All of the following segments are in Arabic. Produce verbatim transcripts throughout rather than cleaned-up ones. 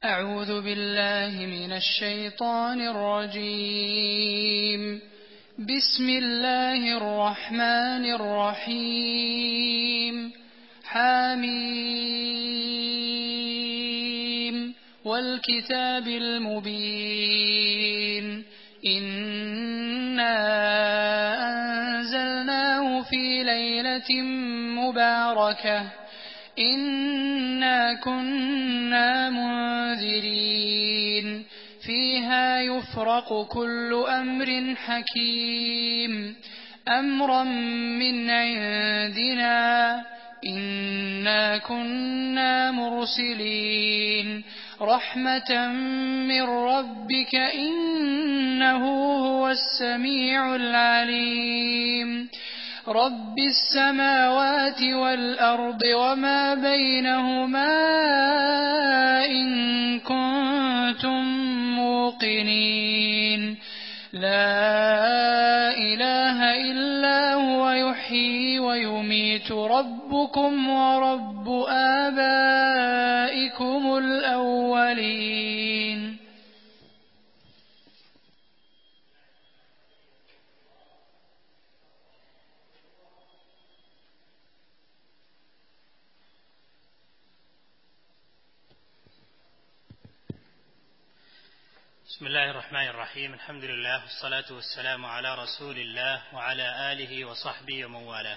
أعوذ بالله من الشيطان الرجيم. بسم الله الرحمن الرحيم. حميم والكتاب المبين. إنا أنزلناه في ليلة مباركة إنا كنا منذرين فيها يفرق كل أمر حكيم أمرا من عندنا إنا كنا مرسلين رحمة من ربك إنه هو السميع العليم رب السماوات والأرض وما بينهما إن كنتم موقنين لا إله إلا هو يحيي ويميت ربكم ورب آبائكم الأولين. بسم الله الرحمن الرحيم. الحمد لله والصلاة والسلام على رسول الله وعلى آله وصحبه ومن والاه.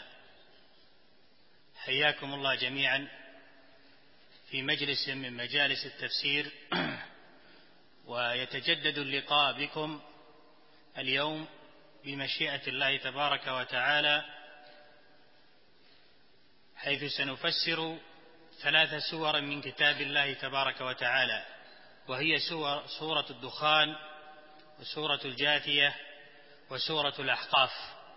حياكم الله جميعا في مجلس من مجالس التفسير، ويتجدد اللقاء بكم اليوم بمشيئة الله تبارك وتعالى، حيث سنفسر ثلاث سور من كتاب الله تبارك وتعالى، وهي سورة الدخان وسورة الجاثية وسورة الأحقاف،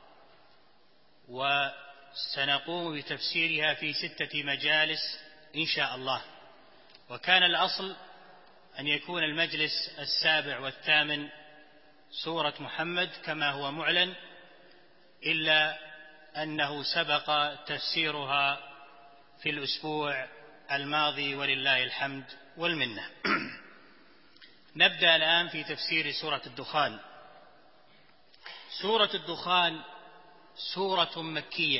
وسنقوم بتفسيرها في ستة مجالس إن شاء الله. وكان الأصل أن يكون المجلس السابع والثامن سورة محمد كما هو معلن، إلا أنه سبق تفسيرها في الأسبوع الماضي ولله الحمد والمنة. نبدأ الآن في تفسير سورة الدخان. سورة الدخان سورة مكية،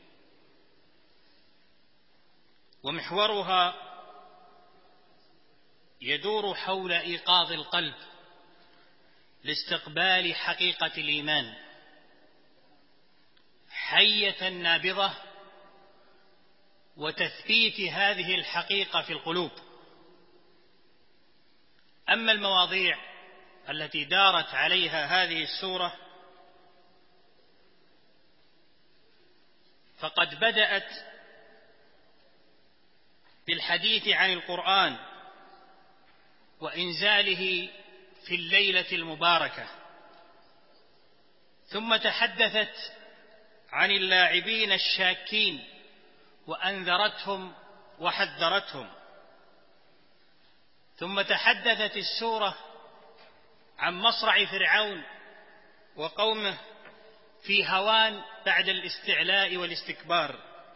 ومحورها يدور حول إيقاظ القلب لاستقبال حقيقة الإيمان حية نابضة، وتثبيت هذه الحقيقة في القلوب. أما المواضيع التي دارت عليها هذه السورة فقد بدأت بالحديث عن القرآن وإنزاله في الليلة المباركة، ثم تحدثت عن اللاعبين الشاكين وأنذرتهم وحذرتهم، ثم تحدثت السورة عن مصرع فرعون وقومه في هوان بعد الاستعلاء والاستكبار،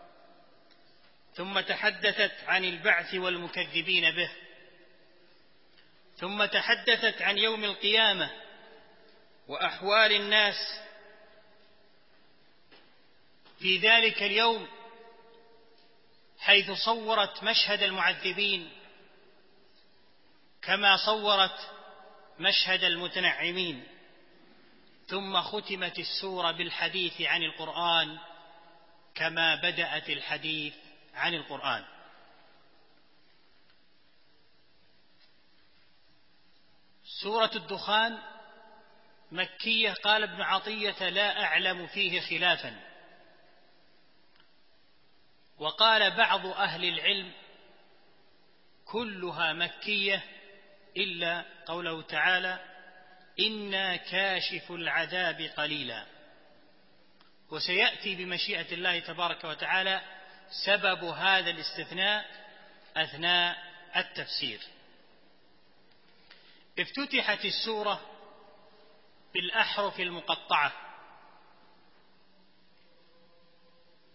ثم تحدثت عن البعث والمكذبين به، ثم تحدثت عن يوم القيامة وأحوال الناس في ذلك اليوم، حيث صورت مشهد المعذبين كما صورت مشهد المتنعمين، ثم ختمت السورة بالحديث عن القرآن كما بدأت الحديث عن القرآن. سورة الدخان مكية، قال ابن عطية لا أعلم فيه خلافا، وقال بعض أهل العلم كلها مكية إلا قوله تعالى إنا كاشف العذاب قليلا، وسيأتي بمشيئة الله تبارك وتعالى سبب هذا الاستثناء أثناء التفسير. افتتحت السورة بالأحرف المقطعة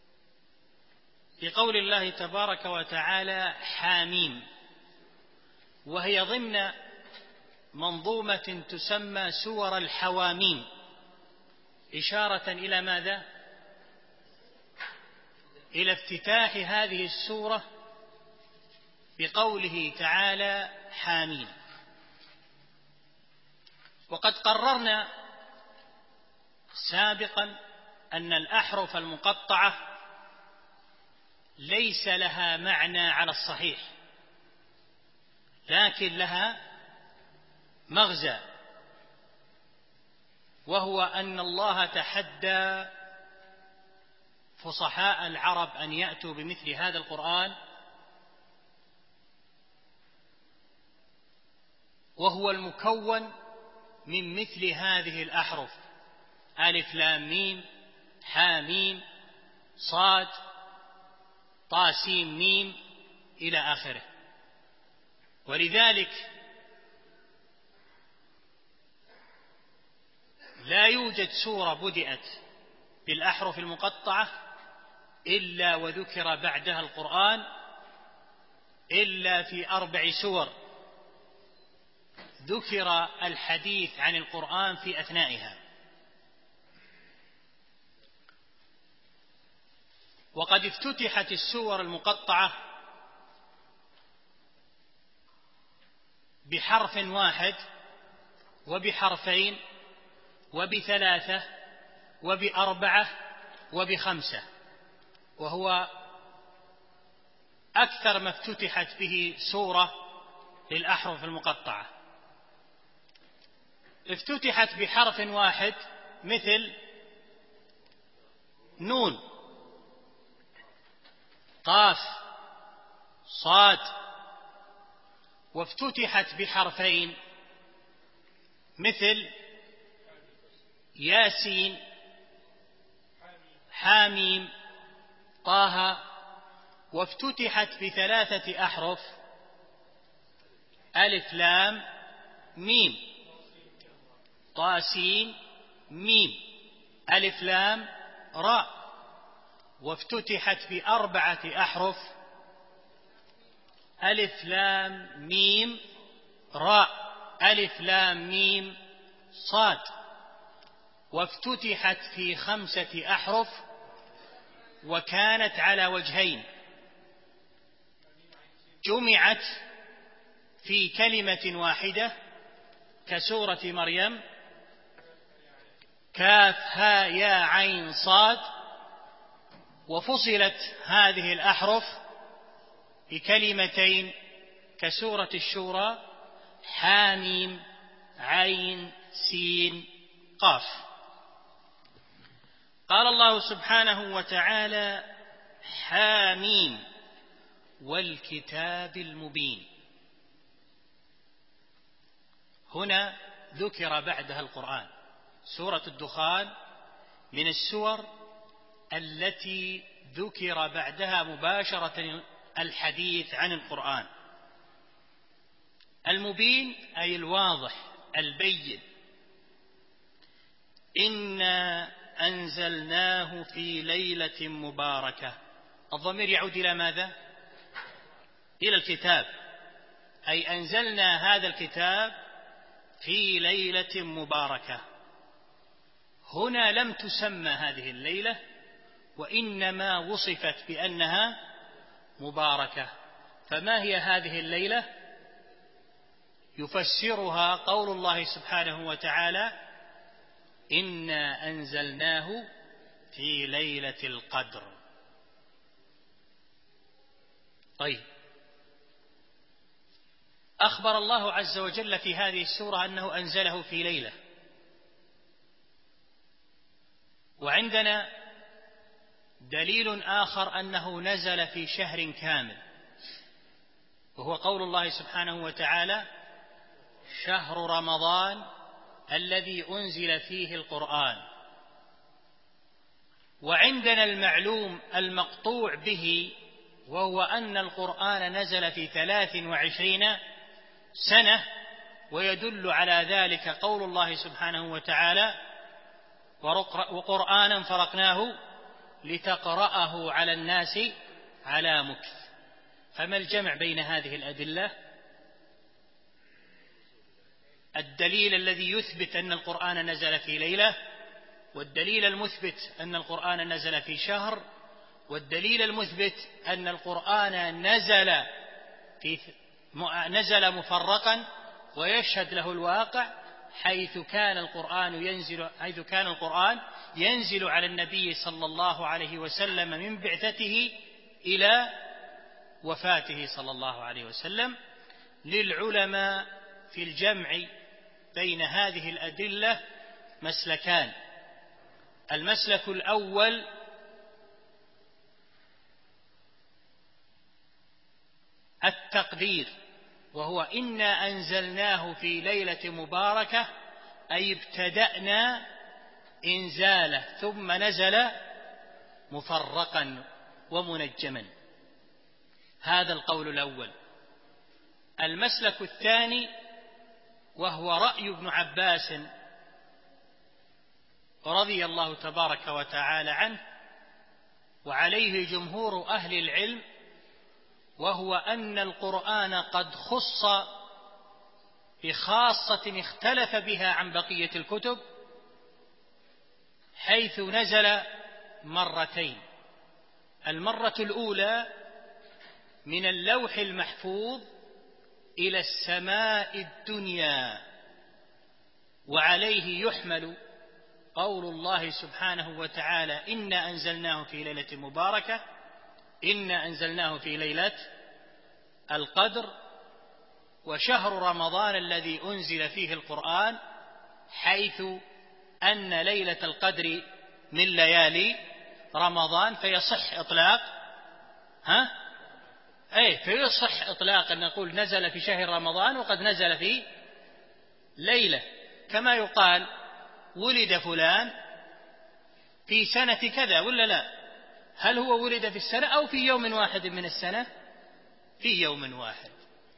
بقول الله تبارك وتعالى حاميم، وهي ضمن منظومة تسمى سور الحواميم، إشارة إلى ماذا؟ إلى افتتاح هذه السورة بقوله تعالى حاميم. وقد قررنا سابقا أن الأحرف المقطعة ليس لها معنى على الصحيح، لكن لها مغزى، وهو أن الله تحدى فصحاء العرب أن يأتوا بمثل هذا القرآن، وهو المكون من مثل هذه الأحرف: ألف لام ميم حاميم صاد طاسيم ميم إلى آخره. ولذلك لا يوجد سورة بدأت بالأحرف المقطعة إلا وذكر بعدها القرآن، إلا في أربع سور ذكر الحديث عن القرآن في أثنائها. وقد افتتحت السور المقطعة بحرف واحد وبحرفين وبثلاثة وبأربعة وبخمسة، وهو أكثر ما افتتحت به سورة للأحرف المقطعة. افتتحت بحرف واحد مثل نون قاف صاد، وافتتحت بحرفين مثل ياسين حاميم طه، وافتتحت بثلاثة أحرف: ألف لام ميم طاسين ميم ألف لام راء، وافتتحت بأربعة أحرف: ألف لام ميم راء ألف لام ميم صاد، وافتتحت في خمسة أحرف وكانت على وجهين: جمعت في كلمة واحدة كسورة مريم كاف ها يا عين صاد، وفصلت هذه الأحرف بكلمتين كسورة الشورى حاميم عين سين قاف. قال الله سبحانه وتعالى حاميم والكتاب المبين. هنا ذكر بعدها القرآن. سورة الدخان من السور التي ذكر بعدها مباشرة الحديث عن القرآن. المبين أي الواضح البين. إنا أنزلناه في ليلة مباركة. الضمير يعود إلى ماذا؟ إلى الكتاب، أي أنزلنا هذا الكتاب في ليلة مباركة. هنا لم تسمى هذه الليلة، وإنما وصفت بأنها مباركة. فما هي هذه الليلة؟ يفسرها قول الله سبحانه وتعالى إنا أنزلناه في ليلة القدر. طيب، أخبر الله عز وجل في هذه السورة أنه أنزله في ليلة، وعندنا دليل آخر أنه نزل في شهر كامل، وهو قول الله سبحانه وتعالى شهر رمضان الذي أنزل فيه القرآن. وعندنا المعلوم المقطوع به، وهو أن القرآن نزل في ثلاث وعشرين سنة، ويدل على ذلك قول الله سبحانه وتعالى وقرآنا فرقناه لتقرأه على الناس على مكث. فما الجمع بين هذه الأدلة؟ الدليل الذي يثبت أن القرآن نزل في ليلة، والدليل المثبت أن القرآن نزل في شهر، والدليل المثبت أن القرآن نزل في نزل مفرقا ويشهد له الواقع، حيث كان القرآن ينزل حيث كان القرآن ينزل على النبي صلى الله عليه وسلم من بعثته إلى وفاته صلى الله عليه وسلم. للعلماء في الجمع بين هذه الأدلة مسلكان. المسلك الأول التقدير، وهو إنا أنزلناه في ليلة مباركة، أي ابتدأنا إنزاله ثم نزل مفرقا ومنجما. هذا القول الأول. المسلك الثاني وهو رأي ابن عباس رضي الله تبارك وتعالى عنه، وعليه جمهور أهل العلم، وهو أن القرآن قد خص بخاصة اختلف بها عن بقية الكتب، حيث نزل مرتين. المرة الأولى من اللوح المحفوظ إلى السماء الدنيا، وعليه يحمل قول الله سبحانه وتعالى: إنا أنزلناه في ليلة مباركة، إنا أنزلناه في ليلة القدر. وشهر رمضان الذي أنزل فيه القرآن، حيث أن ليلة القدر من ليالي رمضان، فيصح إطلاق ها أي فيصح إطلاق أن نقول نزل في شهر رمضان وقد نزل في ليلة، كما يقال ولد فلان في سنة كذا ولا لا؟ هل هو ولد في السنة أو في يوم واحد من السنة؟ في يوم واحد.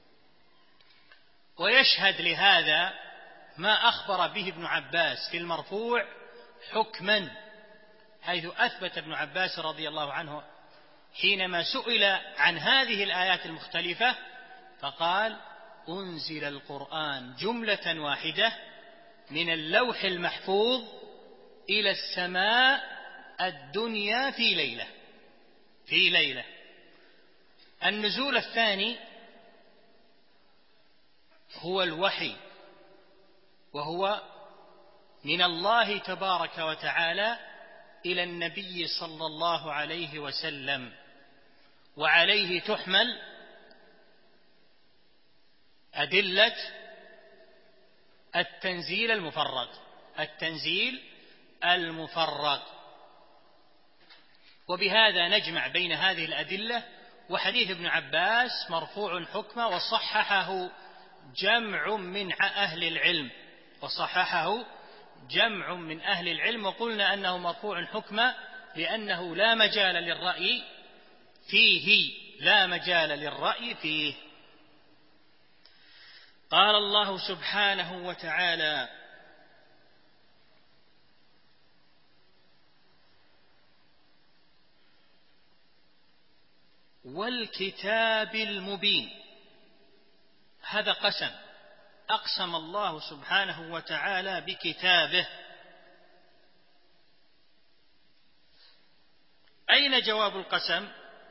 ويشهد لهذا ما أخبر به ابن عباس في المرفوع حكما، حيث أثبت ابن عباس رضي الله عنه حينما سئل عن هذه الآيات المختلفة فقال: أنزل القرآن جملة واحدة من اللوح المحفوظ إلى السماء الدنيا في ليلة في ليلة. النزول الثاني هو الوحي، وهو من الله تبارك وتعالى إلى النبي صلى الله عليه وسلم، وعليه تحمل أدلة التنزيل المفرق التنزيل المفرق وبهذا نجمع بين هذه الأدلة. وحديث ابن عباس مرفوع حكما، وصححه جمع من أهل العلم وصححه جمع من أهل العلم وقلنا أنه مرفوع حكما لأنه لا مجال للرأي فيه لا مجال للرأي فيه. قال الله سبحانه وتعالى: والكتاب المبين. هذا قسم، أقسم الله سبحانه وتعالى بكتابه. أين جواب القسم؟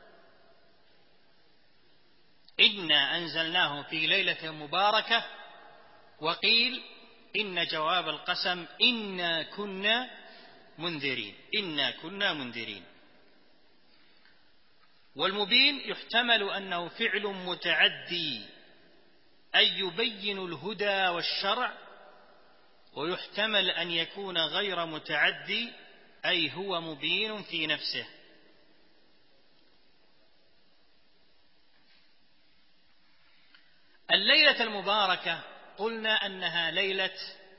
إنا أنزلناه في ليلة مباركة، وقيل إن جواب القسم إنا كنا منذرين إنا كنا منذرين. والمبين يحتمل أنه فعل متعدي أي يبين الهدى والشرع، ويحتمل أن يكون غير متعدي أي هو مبين في نفسه. الليلة المباركة قلنا أنها ليلة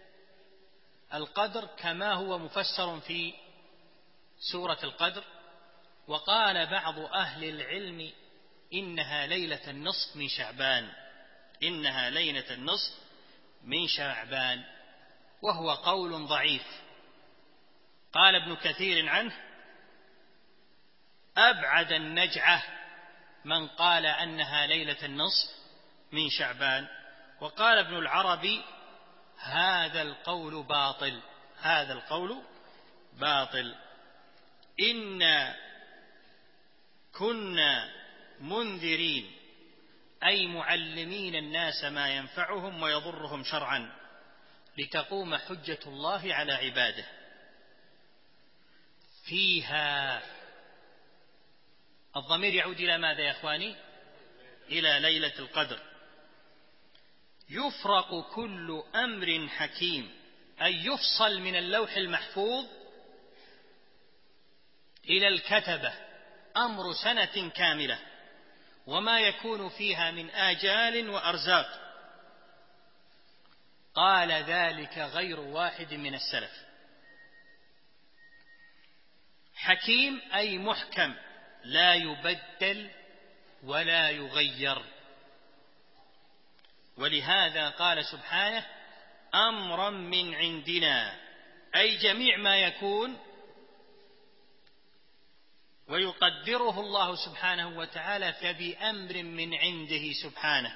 القدر كما هو مفسر في سورة القدر، وقال بعض أهل العلم إنها ليلة النصف من شعبان إنها ليلة النصف من شعبان وهو قول ضعيف. قال ابن كثير عنه: أبعد النجعة من قال أنها ليلة النصف من شعبان. وقال ابن العربي: هذا القول باطل، هذا القول باطل. إنا كنا منذرين أي معلمين الناس ما ينفعهم ويضرهم شرعا لتقوم حجة الله على عباده. فيها الضمير يعود إلى ماذا يا إخواني؟ إلى ليلة القدر. يفرق كل أمر حكيم أي يفصل من اللوح المحفوظ إلى الكتبة أمر سنة كاملة وما يكون فيها من آجال وأرزاق. قال ذلك غير واحد من السلف. حكيم أي محكم لا يبدل ولا يغير. ولهذا قال سبحانه أمرا من عندنا أي جميع ما يكون ويقدره الله سبحانه وتعالى فبأمر من عنده سبحانه.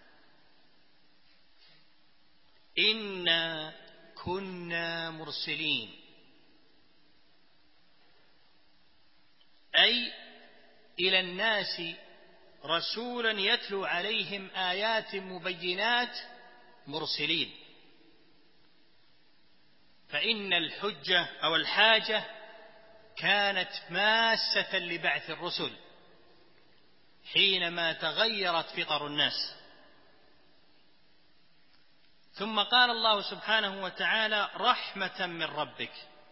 إنا كنا مرسلين أي إلى الناس رسولا يتلو عليهم آيات مبينات مرسلين. فإن الحجة أو الحاجة كانت ماسة لبعث الرسل حينما تغيرت فطر الناس. ثم قال الله سبحانه وتعالى رحمة من ربك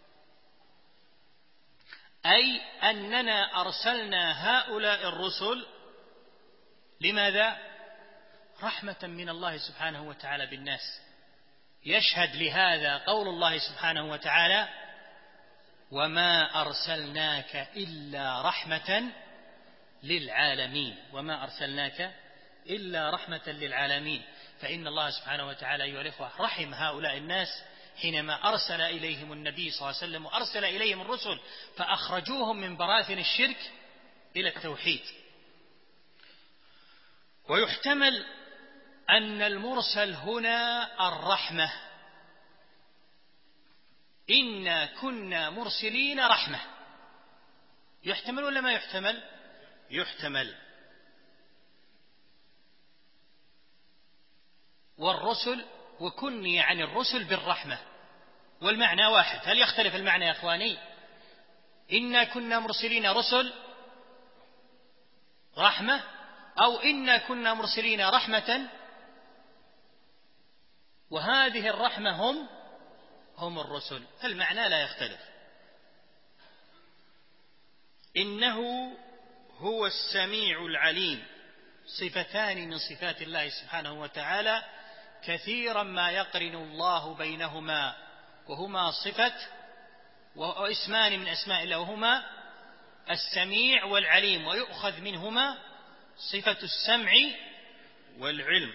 أي أننا أرسلنا هؤلاء الرسل لماذا؟ رحمة من الله سبحانه وتعالى بالناس. يشهد لهذا قول الله سبحانه وتعالى وما أرسلناك إلا رحمة للعالمين. وما أرسلناك إلا رحمة للعالمين. فإن الله سبحانه وتعالى أيها الإخوة رحم هؤلاء الناس حينما أرسل إليهم النبي صلى الله عليه وسلم وأرسل إليهم الرسل فأخرجوهم من براثن الشرك إلى التوحيد. ويحتمل أن المرسل هنا الرحمة. إنا كنا مرسلين رحمة. يحتمل ولا ما يحتمل؟ يحتمل. والرسل وكني عن الرسل بالرحمة والمعنى واحد. هل يختلف المعنى يا أخواني؟ إنا كنا مرسلين رسل رحمة أو إنا كنا مرسلين رحمة وهذه الرحمة هم هم الرسل. المعنى لا يختلف. إنه هو السميع العليم صفتان من صفات الله سبحانه وتعالى كثيرا ما يقرن الله بينهما وهما صفة واسمان من أسماء الله وهما السميع والعليم ويؤخذ منهما صفة السمع والعلم.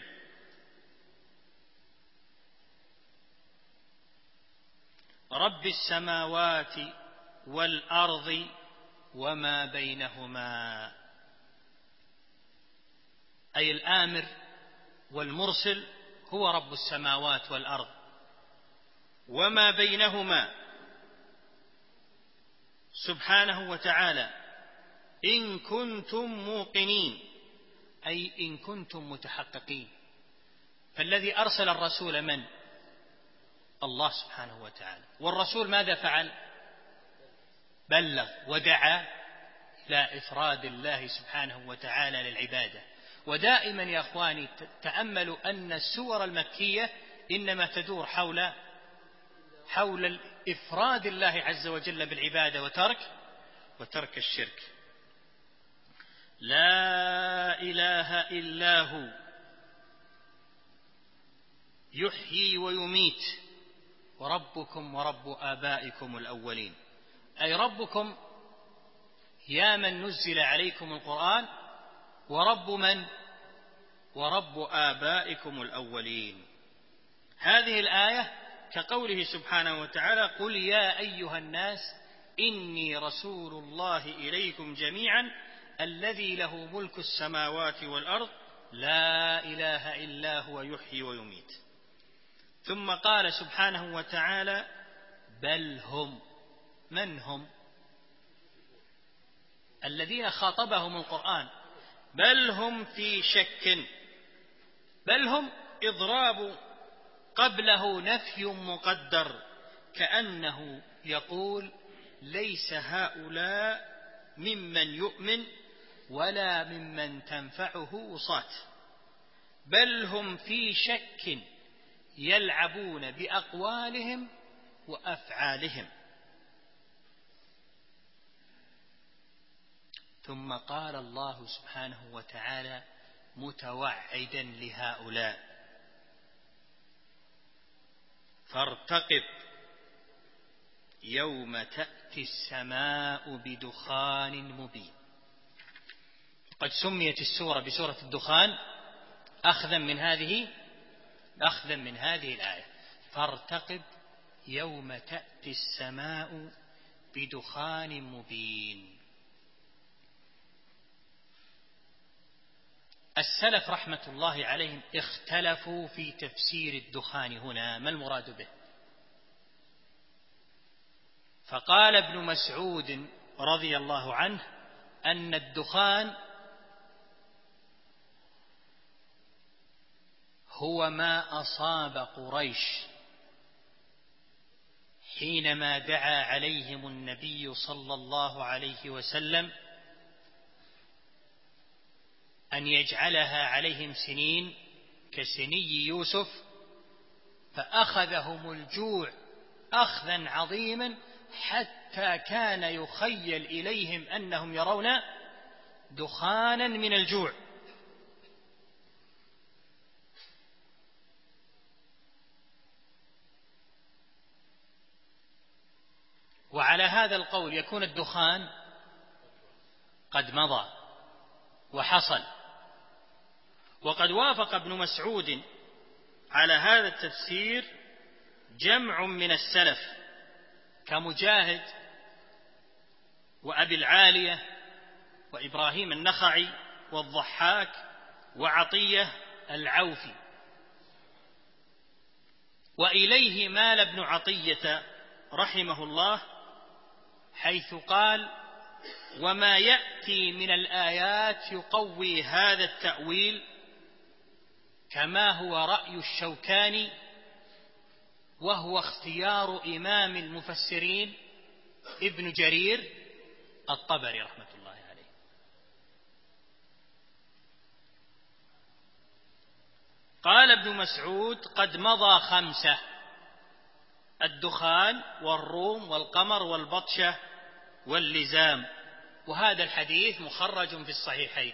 رب السماوات والأرض وما بينهما أي الآمر والمرسل هو رب السماوات والأرض وما بينهما سبحانه وتعالى إن كنتم موقنين أي إن كنتم متحققين. فالذي أرسل الرسول من؟ الله سبحانه وتعالى. والرسول ماذا فعل؟ بلغ ودعا إلى إفراد الله سبحانه وتعالى للعبادة. ودائما يا أخواني تأملوا أن السور المكية إنما تدور حول حول إفراد الله عز وجل بالعبادة وترك وترك الشرك. لا إله إلا هو يحيي ويميت وربكم ورب آبائكم الأولين أي ربكم يا من نزل عليكم القرآن ورب من؟ ورب آبائكم الأولين. هذه الآية كقوله سبحانه وتعالى قل يا أيها الناس إني رسول الله إليكم جميعا الذي له ملك السماوات والأرض لا إله إلا هو يحيي ويميت. ثم قال سبحانه وتعالى: بل هم. من هم الذين خاطبهم القرآن؟ بل هم في شك. بل هم إضراب قبله نفي مقدر، كأنه يقول: ليس هؤلاء ممن يؤمن ولا ممن تنفعه وصاة، بل هم في شك يلعبون بأقوالهم وأفعالهم. ثم قال الله سبحانه وتعالى متوعدا لهؤلاء: فارتقب يوم تأتي السماء بدخان مبين. قد سميت السورة بسورة الدخان أخذا من هذه أخذا من هذه الآية: فارتقب يوم تأتي السماء بدخان مبين. السلف رحمة الله عليهم اختلفوا في تفسير الدخان هنا، ما المراد به؟ فقال ابن مسعود رضي الله عنه أن الدخان هو ما أصاب قريش حينما دعا عليهم النبي صلى الله عليه وسلم أن يجعلها عليهم سنين كسني يوسف، فأخذهم الجوع أخذا عظيما حتى كان يخيل إليهم أنهم يرون دخانا من الجوع. وعلى هذا القول يكون الدخان قد مضى وحصل. وقد وافق ابن مسعود على هذا التفسير جمع من السلف كمجاهد وأبي العالية وإبراهيم النخعي والضحاك وعطية العوفي. وإليه مال ابن عطية رحمه الله حيث قال: وما يأتي من الآيات يقوي هذا التأويل، كما هو رأي الشوكاني، وهو اختيار إمام المفسرين ابن جرير الطبري رحمة الله عليه. قال ابن مسعود: قد مضى خمسة: الدخان والروم والقمر والبطشة واللزام. وهذا الحديث مخرج في الصحيحين.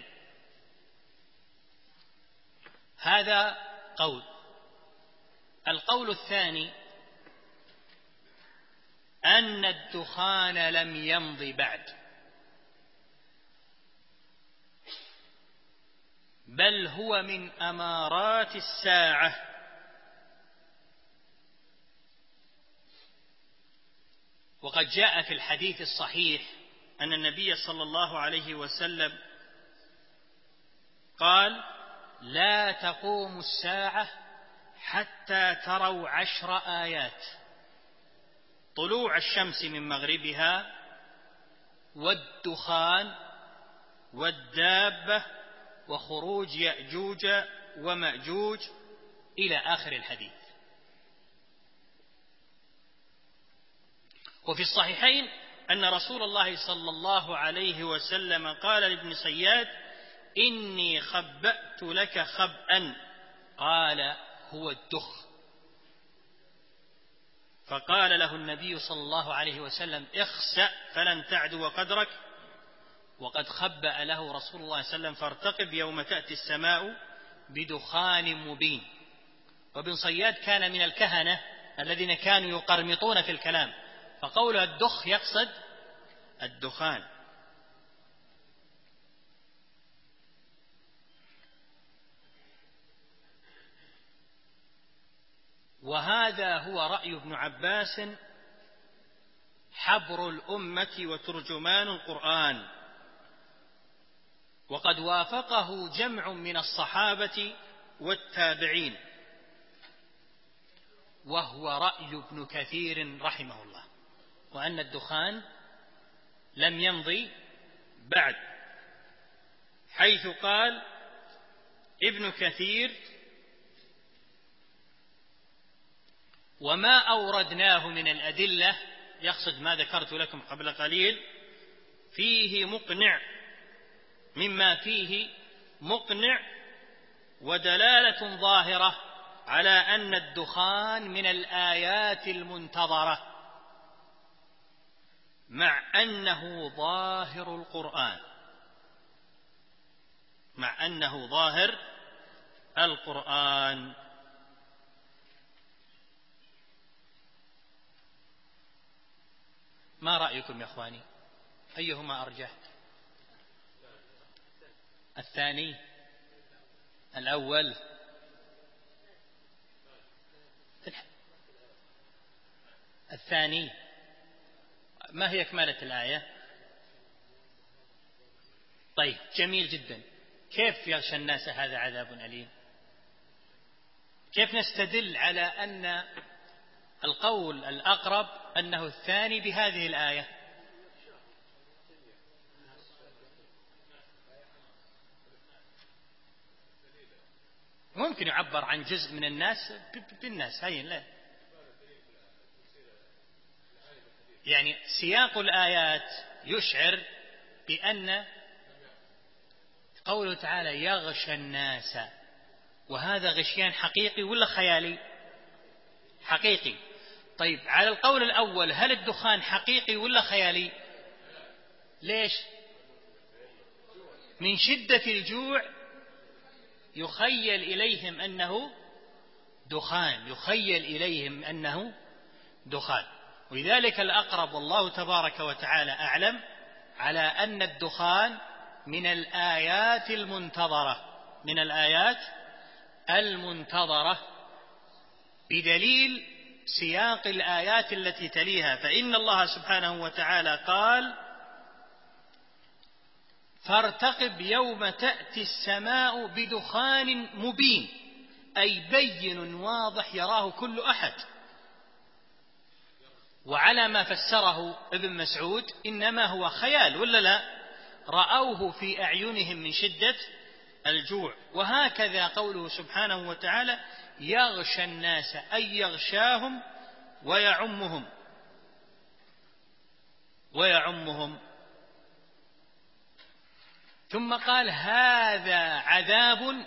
هذا قول. القول الثاني أن الدخان لم يمض بعد، بل هو من أمارات الساعة. وقد جاء في الحديث الصحيح أن النبي صلى الله عليه وسلم قال: لا تقوم الساعة حتى تروا عشر آيات: طلوع الشمس من مغربها، والدخان، والدابة، وخروج يأجوج ومأجوج، إلى آخر الحديث. وفي الصحيحين أن رسول الله صلى الله عليه وسلم قال لابن صياد: إني خبأت لك خبأ. قال: هو الدخ. فقال له النبي صلى الله عليه وسلم: اخسأ فلن تعدو قدرك. وقد خبأ له رسول الله صلى الله عليه وسلم: فارتقب يوم تأتي السماء بدخان مبين. وابن صياد كان من الكهنة الذين كانوا يقرمطون في الكلام، فقول الدخ يقصد الدخان. وهذا هو رأي ابن عباس حبر الأمة وترجمان القرآن، وقد وافقه جمع من الصحابة والتابعين. وهو رأي ابن كثير رحمه الله، وأن الدخان لم يمضي بعد، حيث قال ابن كثير: وما أوردناه من الأدلة، يقصد ما ذكرت لكم قبل قليل، فيه مقنع، مما فيه مقنع ودلالة ظاهرة على أن الدخان من الآيات المنتظرة، مع أنه ظاهر القرآن، مع أنه ظاهر القرآن. ما رأيكم يا أخواني؟ أيهما أرجح؟ الثاني؟ الأول؟ الثاني. ما هي كمالة الآية؟ طيب، جميل جدا. كيف يغشى الناس هذا عذاب أليم؟ كيف نستدل على أن القول الأقرب أنه الثاني بهذه الآية؟ ممكن يعبر عن جزء من الناس بالناس، هين لا، يعني سياق الآيات يشعر بأن قوله تعالى يغشى الناس، وهذا غشيان حقيقي ولا خيالي؟ حقيقي. طيب، على القول الأول، هل الدخان حقيقي ولا خيالي؟ ليش؟ من شدة الجوع يخيل إليهم أنه دخان، يخيل إليهم أنه دخان، ولذلك الأقرب والله تبارك وتعالى أعلم على أن الدخان من الآيات المنتظرة، من الآيات المنتظرة، بدليل سياق الآيات التي تليها. فإن الله سبحانه وتعالى قال: فارتقب يوم تأتي السماء بدخان مبين، أي بين واضح يراه كل أحد. وعلى ما فسره ابن مسعود إنما هو خيال ولا لا؟ رأوه في أعينهم من شدة الجوع. وهكذا قوله سبحانه وتعالى: يغشى الناس، أي يغشاهم ويعمهم ويعمهم. ثم قال: هذا عذاب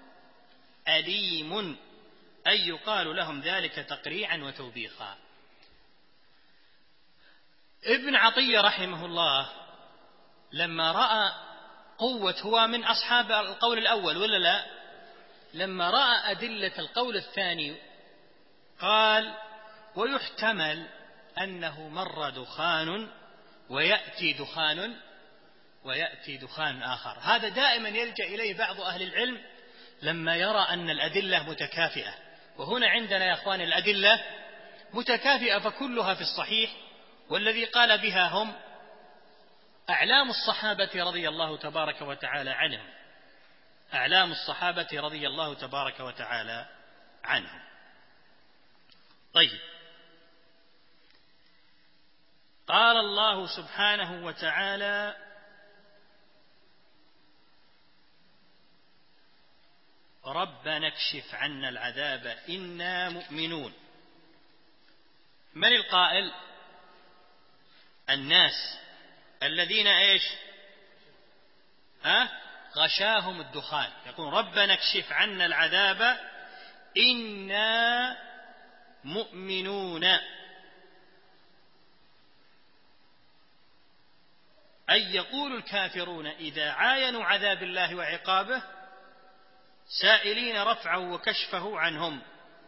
أليم، أي يقال لهم ذلك تقريعا وتوبيخا. ابن عطية رحمه الله لما رأى قوة، هو من أصحاب القول الأول ولا لا؟ لما رأى أدلة القول الثاني قال: ويحتمل أنه مر دخان ويأتي دخان ويأتي دخان آخر. هذا دائما يلجأ إليه بعض أهل العلم لما يرى أن الأدلة متكافئة، وهنا عندنا يا أخوان الأدلة متكافئة فكلها في الصحيح، والذي قال بها هم أعلام الصحابة رضي الله تبارك وتعالى عنهم، أعلام الصحابة رضي الله تبارك وتعالى عنهم. طيب، قال الله سبحانه وتعالى: ربنا اكشف عنا العذاب إنا مؤمنون. من القائل؟ الناس الذين ايش؟ ها؟ غشاهم الدخان، يقول ربنا اكشف عنا العذاب إنا مؤمنون، أي يقول الكافرون إذا عاينوا عذاب الله وعقابه سائلين رفعه وكشفه عنهم،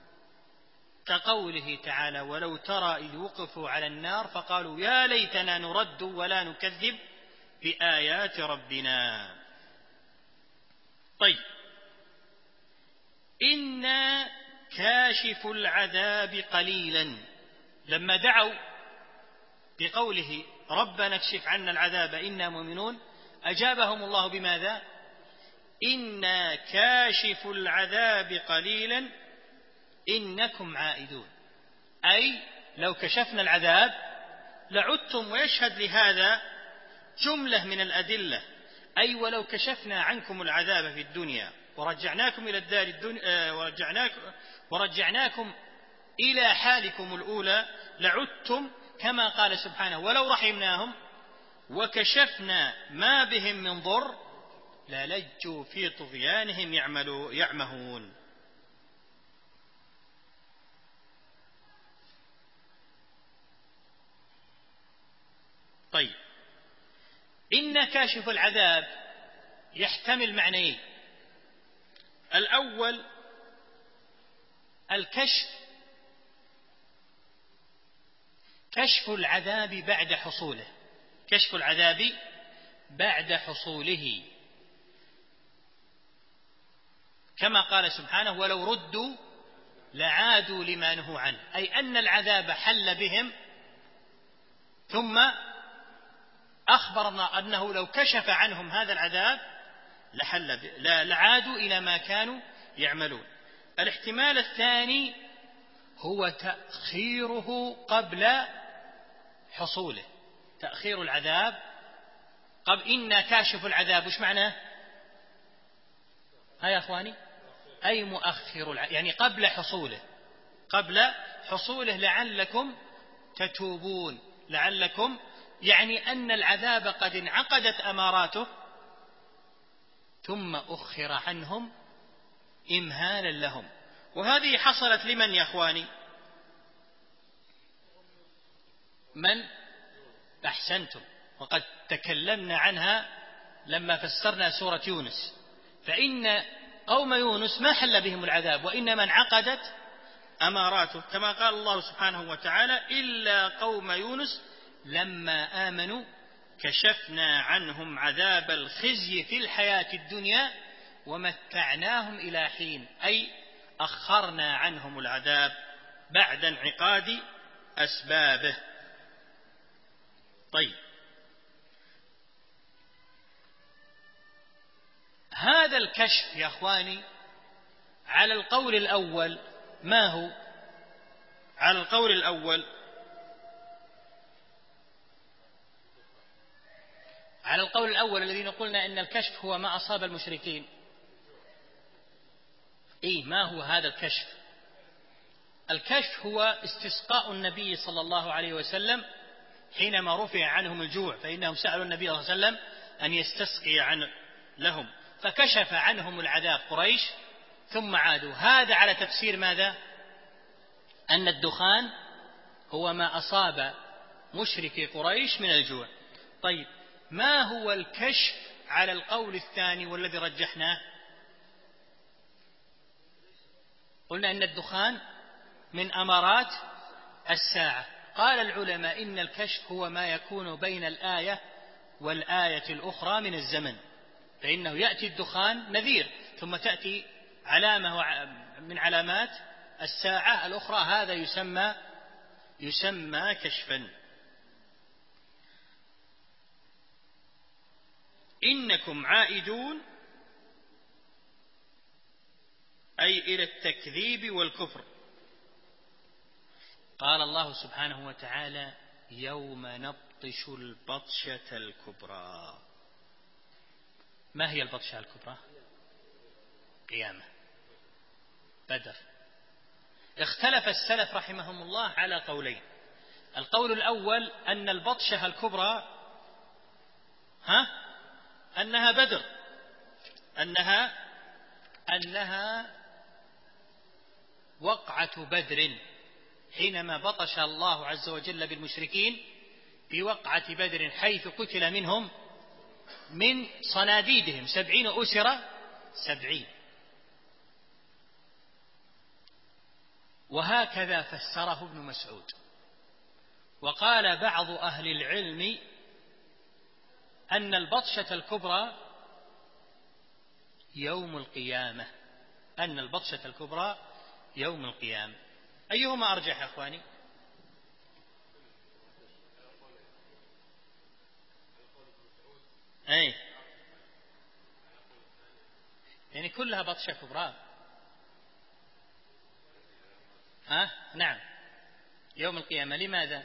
كقوله تعالى: ولو ترى إذ وقفوا على النار فقالوا يا ليتنا نرد ولا نكذب بآيات ربنا. طيب، إنا كاشف العذاب قليلا، لما دعوا بقوله ربنا اكشف عنا العذاب إنا مؤمنون أجابهم الله بماذا؟ إنا كاشف العذاب قليلا إنكم عائدون. أي لو كشفنا العذاب لعدتم، ويشهد لهذا جملة من الأدلة، أي ولو كشفنا عنكم العذاب في الدنيا ورجعناكم إلى الدار الدنيا ورجعناكم, ورجعناكم إلى حالكم الأولى لعدتم، كما قال سبحانه ولو رحمناهم وكشفنا ما بهم من ضر للجوا في طغيانهم يعملوا يعمهون. طيب، إن كاشف العذاب يحتمل معنيين. الأول الكشف، كشف العذاب بعد حصوله، كشف العذاب بعد حصوله، كما قال سبحانه ولو ردوا لعادوا لما نهوا عنه، أي أن العذاب حل بهم ثم أخبرنا أنه لو كشف عنهم هذا العذاب لحل لعادوا إلى ما كانوا يعملون. الاحتمال الثاني هو تأخيره قبل حصوله، تأخير العذاب قبل. إن كاشف العذاب وش معناه؟ ها يا أخواني، أي مؤخر العذاب، يعني قبل حصوله، قبل حصوله لعلكم تتوبون، لعلكم، يعني أن العذاب قد انعقدت أماراته ثم أخر عنهم إمهالا لهم. وهذه حصلت لمن يا أخواني؟ من؟ أحسنتم، وقد تكلمنا عنها لما فسرنا سورة يونس. فإن قوم يونس ما حل بهم العذاب، وإنما انعقدت أماراته، كما قال الله سبحانه وتعالى إلا قوم يونس لما آمنوا كشفنا عنهم عذاب الخزي في الحياة الدنيا ومتعناهم إلى حين، أي أخرنا عنهم العذاب بعد انعقاد أسبابه. طيب، هذا الكشف يا أخواني على القول الأول ما هو؟ على القول الأول على القول الأول الذين قلنا إن الكشف هو ما أصاب المشركين. إيه، ما هو هذا الكشف؟ الكشف هو استسقاء النبي صلى الله عليه وسلم حينما رفع عنهم الجوع، فإنهم سألوا النبي صلى الله عليه وسلم أن يستسقي عن لهم، فكشف عنهم العذاب قريش ثم عادوا. هذا على تفسير ماذا؟ أن الدخان هو ما أصاب مشركي قريش من الجوع. طيب، ما هو الكشف على القول الثاني والذي رجحناه؟ قلنا إن الدخان من أمارات الساعة. قال العلماء إن الكشف هو ما يكون بين الآية والآية الأخرى من الزمن، فإنه يأتي الدخان نذير ثم تأتي علامة من علامات الساعة الأخرى، هذا يسمى يسمى كشفا. إنكم عائدون أي إلى التكذيب والكفر. قال الله سبحانه وتعالى يوم نبطش البطشة الكبرى. ما هي البطشة الكبرى؟ قيامة، بدر. اختلف السلف رحمهم الله على قولين. القول الأول أن البطشة الكبرى ها أنها بدر، أنها أنها وقعة بدر، حينما بطش الله عز وجل بالمشركين في وقعة بدر، حيث قتل منهم من صناديدهم سبعين أسرة سبعين. وهكذا فسره ابن مسعود. وقال بعض أهل العلم أن البطشة الكبرى يوم القيامة، أن البطشة الكبرى يوم القيامة. أيهما أرجح يا أخواني؟ أي يعني كلها بطشة كبرى. ها؟ نعم. يوم القيامة. لماذا؟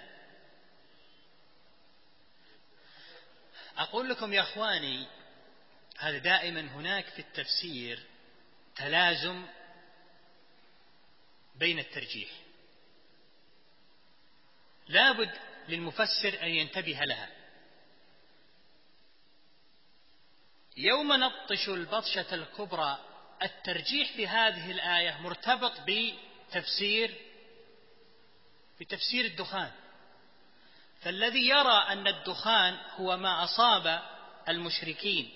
أقول لكم يا أخواني، هذا دائما هناك في التفسير تلازم بين الترجيح، لابد للمفسر أن ينتبه لها. يوم نبطش البطشة الكبرى، الترجيح في هذه الآية مرتبط بتفسير بتفسير الدخان. فالذي يرى أن الدخان هو ما أصاب المشركين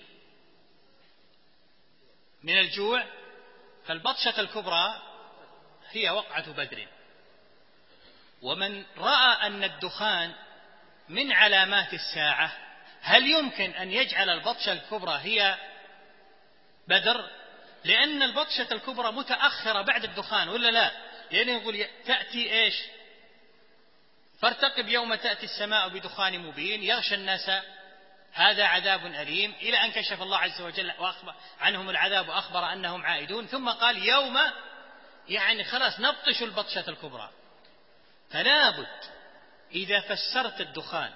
من الجوع، فالبطشة الكبرى هي وقعة بدر. ومن رأى أن الدخان من علامات الساعة، هل يمكن أن يجعل البطشة الكبرى هي بدر؟ لأن البطشة الكبرى متأخرة بعد الدخان، ولا لا؟ لأنه يقول تأتي إيش؟ فارتقب يوم تأتي السماء بدخان مبين يغشى الناس هذا عذاب أليم، إلى أن كشف الله عز وجل وأخبر عنهم العذاب وأخبر أنهم عائدون، ثم قال يوم، يعني خلاص نبطش البطشة الكبرى. فلا بد إذا فسرت الدخان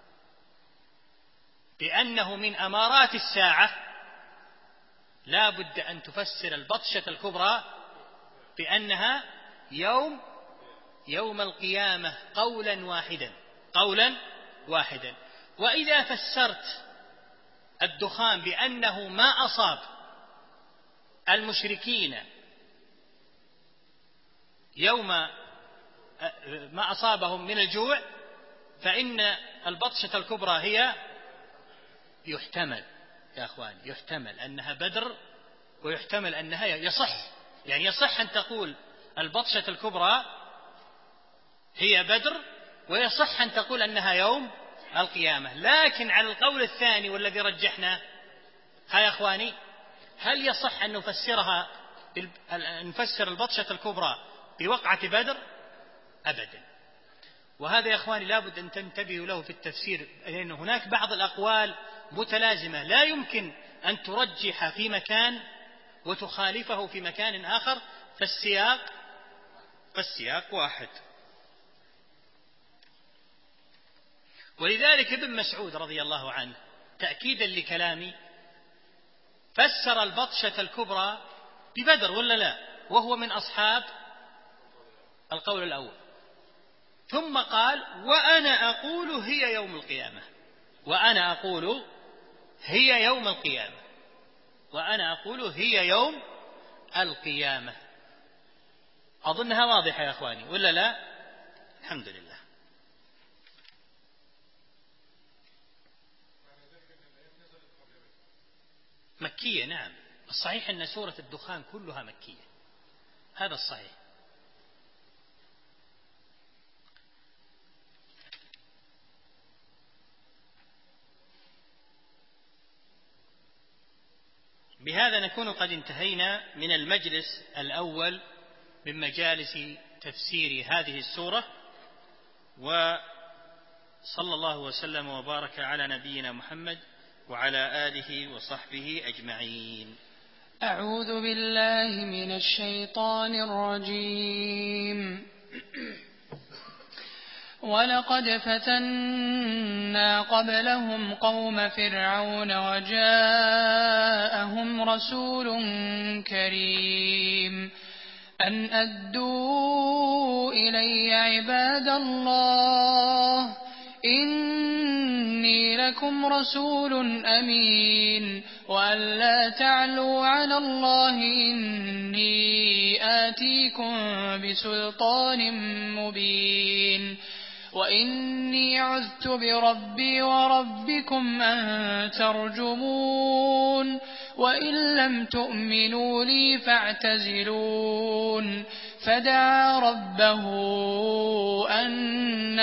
بأنه من أمارات الساعة، لا بد أن تفسر البطشة الكبرى بأنها يوم يوم القيامة قولا واحدا قولا واحدا. وإذا فسرت الدخان بأنه ما أصاب المشركين يوم ما أصابهم من الجوع، فإن البطشة الكبرى هي يحتمل يا أخوان، يحتمل أنها بدر، ويحتمل أنها يصح، يعني يصح أن تقول البطشة الكبرى هي بدر، ويصح أن تقول أنها يوم القيامة. لكن على القول الثاني والذي رجحنا، ها يا أخواني، هل يصح أن نفسرها أن نفسر البطشة الكبرى بوقعة بدر؟ أبدا. وهذا يا أخواني لابد أن تنتبهوا له في التفسير، لأن هناك بعض الأقوال متلازمة لا يمكن أن ترجح في مكان وتخالفه في مكان آخر، فالسياق فالسياق واحد. ولذلك ابن مسعود رضي الله عنه تأكيدا لكلامي فسر البطشة الكبرى ببدر، ولا لا؟ وهو من أصحاب القول الأول. ثم قال وأنا أقول هي يوم القيامة، وأنا أقول هي يوم القيامة، وأنا أقول هي يوم القيامة. أظنها واضحة يا أخواني، ولا لا؟ الحمد لله. مكية، نعم. الصحيح أن سورة الدخان كلها مكية، هذا الصحيح. بهذا نكون قد انتهينا من المجلس الأول من مجالس تفسير هذه السورة، وصلى الله وسلم وبارك على نبينا محمد وعلى آله وصحبه أجمعين. أعوذ بالله من الشيطان الرجيم. ولقد فتنا قبلهم قوم فرعون وجاءهم رسول كريم أن أدوا إلي عباد الله إني لكم رسول أمين وأن لا تعلوا على الله إني آتيكم بسلطان مبين وإني عذت بربي وربكم أن ترجمون وإن لم تؤمنوا لي فاعتزلون. فدعا ربه أن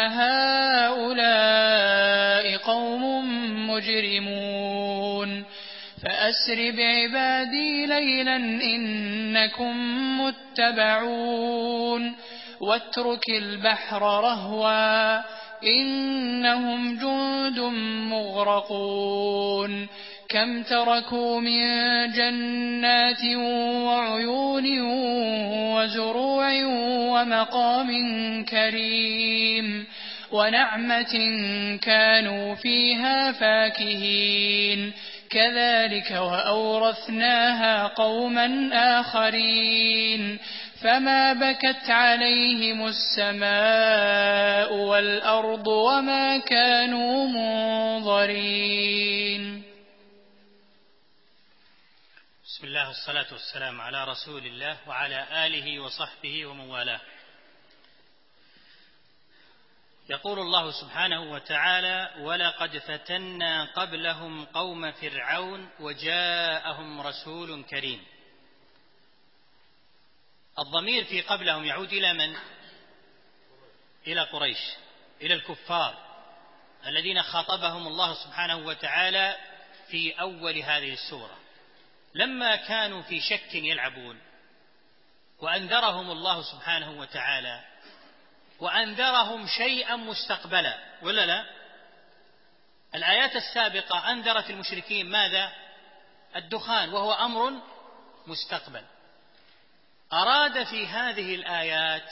هؤلاء قوم مجرمون فأسر بعبادي ليلا إنكم متبعون واترك البحر رهوا إنهم جند مغرقون كم تركوا من جنات وعيون وزروع ومقام كريم ونعمة كانوا فيها فاكهين كذلك وأورثناها قوما آخرين فما بكت عليهم السماء والأرض وما كانوا منظرين. بسم الله والصلاة والسلام على رسول الله وعلى آله وصحبه ومن والاه. يقول الله سبحانه وتعالى: ولقد فتنا قبلهم قوم فرعون وجاءهم رسول كريم. الضمير في قبلهم يعود إلى من؟ إلى قريش، إلى الكفار الذين خاطبهم الله سبحانه وتعالى في أول هذه السورة لما كانوا في شك يلعبون، وأنذرهم الله سبحانه وتعالى، وأنذرهم شيئا مستقبلا، ولا لا؟ الآيات السابقة أنذرت المشركين ماذا؟ الدخان، وهو أمر مستقبل. أراد في هذه الآيات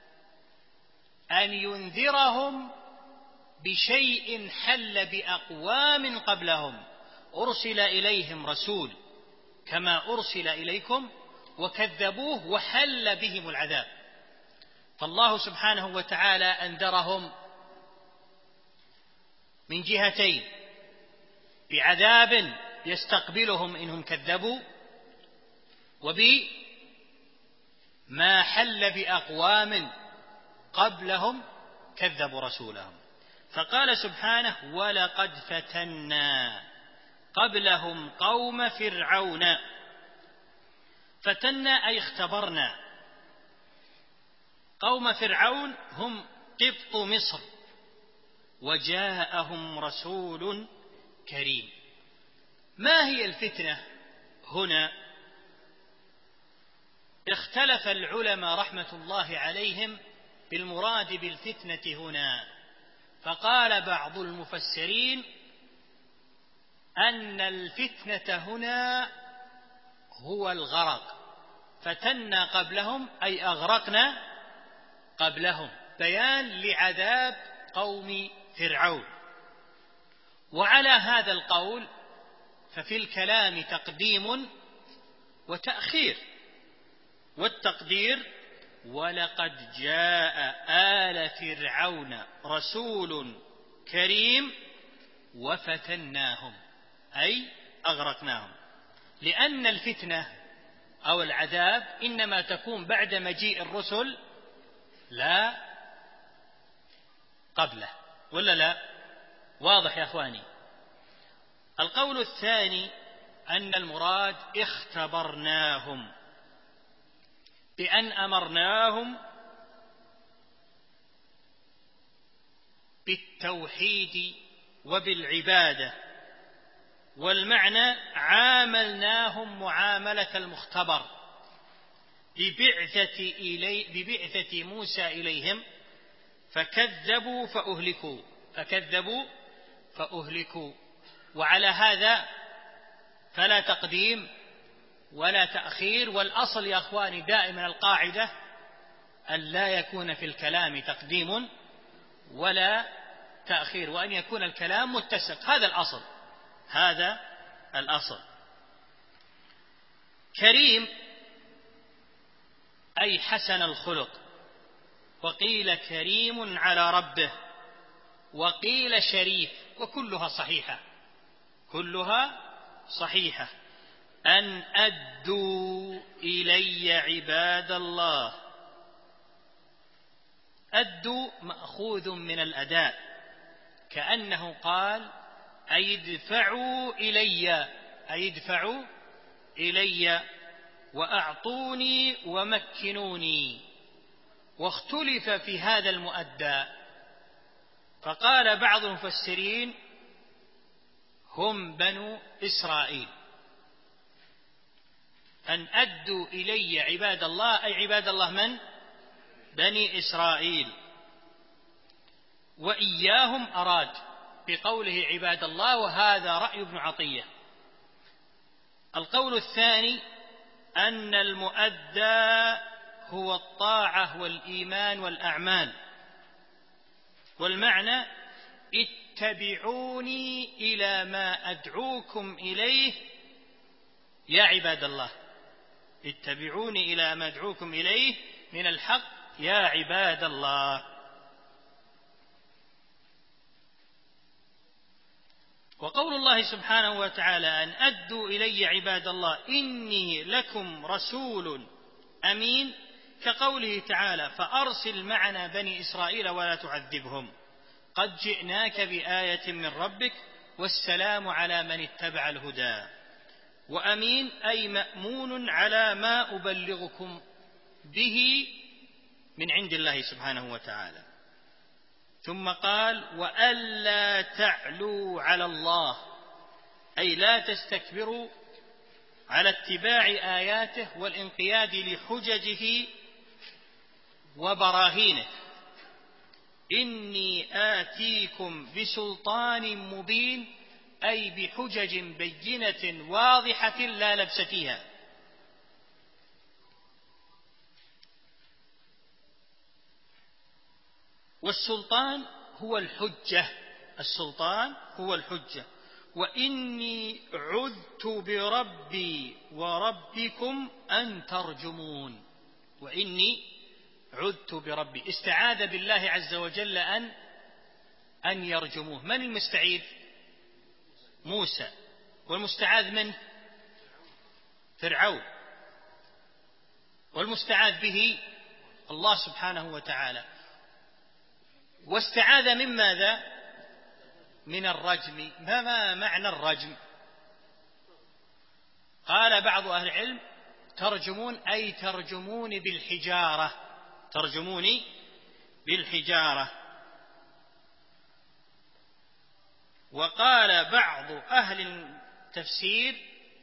أن ينذرهم بشيء حل بأقوام قبلهم أرسل إليهم رسول كما أرسل إليكم وكذبوه وحل بهم العذاب. فالله سبحانه وتعالى أنذرهم من جهتين: بعذاب يستقبلهم إنهم كذبوا، وبما حل بأقوام قبلهم كذبوا رسولهم. فقال سبحانه: ولقد فتنا قبلهم قوم فرعون. فتنا أي اختبرنا. قوم فرعون هم قبط مصر، وجاءهم رسول كريم. ما هي الفتنة هنا؟ اختلف العلماء رحمة الله عليهم بالمراد بالفتنة هنا، فقال بعض المفسرين أن الفتنة هنا هو الغرق. فتنا قبلهم أي أغرقنا قبلهم، بيان لعذاب قوم فرعون. وعلى هذا القول ففي الكلام تقديم وتأخير، والتقدير: ولقد جاء آل فرعون رسول كريم وفتناهم، أي أغرقناهم. لأن الفتنة أو العذاب إنما تكون بعد مجيء الرسل لا قبله، ولا لا؟ واضح يا أخواني؟ القول الثاني أن المراد اختبرناهم بأن أمرناهم بالتوحيد وبالعبادة، والمعنى عاملناهم معاملة المختبر ببعثة, إلي ببعثة موسى إليهم فكذبوا فأهلكوا فكذبوا فأهلكوا. وعلى هذا فلا تقديم ولا تأخير. والأصل يا أخواني دائما القاعدة أن لا يكون في الكلام تقديم ولا تأخير، وأن يكون الكلام متسق. هذا الأصل هذا الأصل. كريم أي حسن الخلق، وقيل كريم على ربه، وقيل شريف، وكلها صحيحة كلها صحيحة. أن أدوا إلي عباد الله. أدوا مأخوذ من الأداء، كأنه قال أي ادفعوا إلي أي ادفعوا إلي وأعطوني ومكنوني. واختلف في هذا المؤدى، فقال بعض المفسرين هم بنو إسرائيل. أن أدوا إلي عباد الله أي عباد الله من؟ بني إسرائيل. وإياهم أراد بقوله عباد الله، وهذا رأي ابن عطية، القول الثاني أن المؤدى هو الطاعة والإيمان والأعمال، والمعنى اتبعوني إلى ما أدعوكم إليه يا عباد الله، اتبعوني إلى ما أدعوكم إليه من الحق يا عباد الله. وقول الله سبحانه وتعالى أن أدوا إلي عباد الله إني لكم رسول أمين، كقوله تعالى فأرسل معنا بني إسرائيل ولا تعذبهم قد جئناك بآية من ربك والسلام على من اتبع الهدى. وأمين أي مأمون على ما أبلغكم به من عند الله سبحانه وتعالى. ثم قال وألا تعلوا على الله، أي لا تستكبروا على اتباع آياته والانقياد لحججه وبراهينه. إني آتيكم بسلطان مبين، أي بحجج بينة واضحة لا لبس فيها. والسلطان هو الحجة، السلطان هو الحجة. وإني عذت بربي وربكم أن ترجمون، وإني عذت بربي، استعاذ بالله عز وجل أن أن يرجموه. من المستعيذ؟ موسى. والمستعاذ منه؟ فرعون. والمستعاذ به الله سبحانه وتعالى. واستعاذ من ماذا؟ من الرجم. ما معنى الرجم؟ قال بعض أهل العلم ترجمون أي ترجمون بالحجارة، ترجموني بالحجارة. وقال بعض أهل التفسير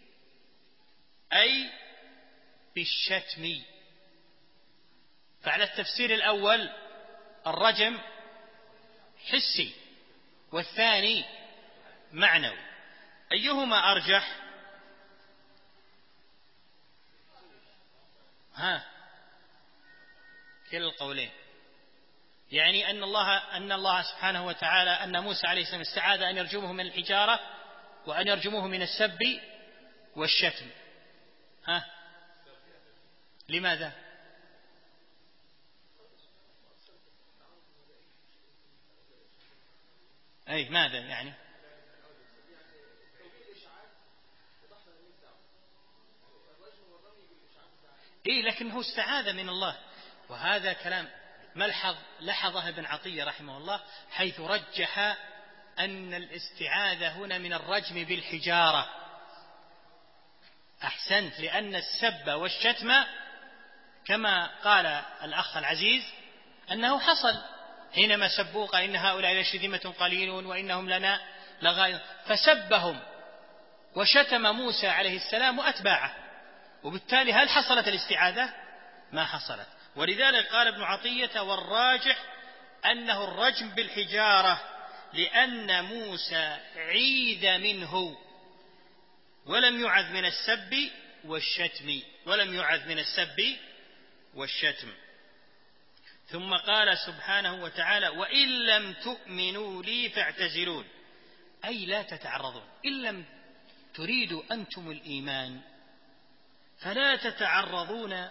أي بالشتم. فعلى التفسير الأول الرجم حسي والثاني معنوي، أيهما أرجح؟ ها كلا القولين، يعني أن الله أن الله سبحانه وتعالى أن موسى عليه السلام استعاذ أن يرجمه من الحجارة وأن يرجموه من السب والشتم. ها لماذا؟ أي ماذا يعني؟ إيه لكنه استعاذ من الله. وهذا كلام ملحظ لحظه ابن عطية رحمه الله حيث رجح أن الاستعاذة هنا من الرجم بالحجارة. أحسنت، لأن السب والشتم كما قال الأخ العزيز أنه حصل حينما سبوا قال إن هؤلاء لشرذمة قليلون وإنهم لنا لغائظون، فسبهم وشتم موسى عليه السلام وأتباعه، وبالتالي هل حصلت الاستعاذة؟ ما حصلت. ولذلك قال ابن عطية والراجح أنه الرجم بالحجارة، لأن موسى عيذ منه ولم يعذ من السب والشتم، ولم يعذ من السب والشتم. ثم قال سبحانه وتعالى وإن لم تؤمنوا لي فاعتزلون، أي لا تتعرضون، إن لم تريدوا أنتم الإيمان فلا تتعرضون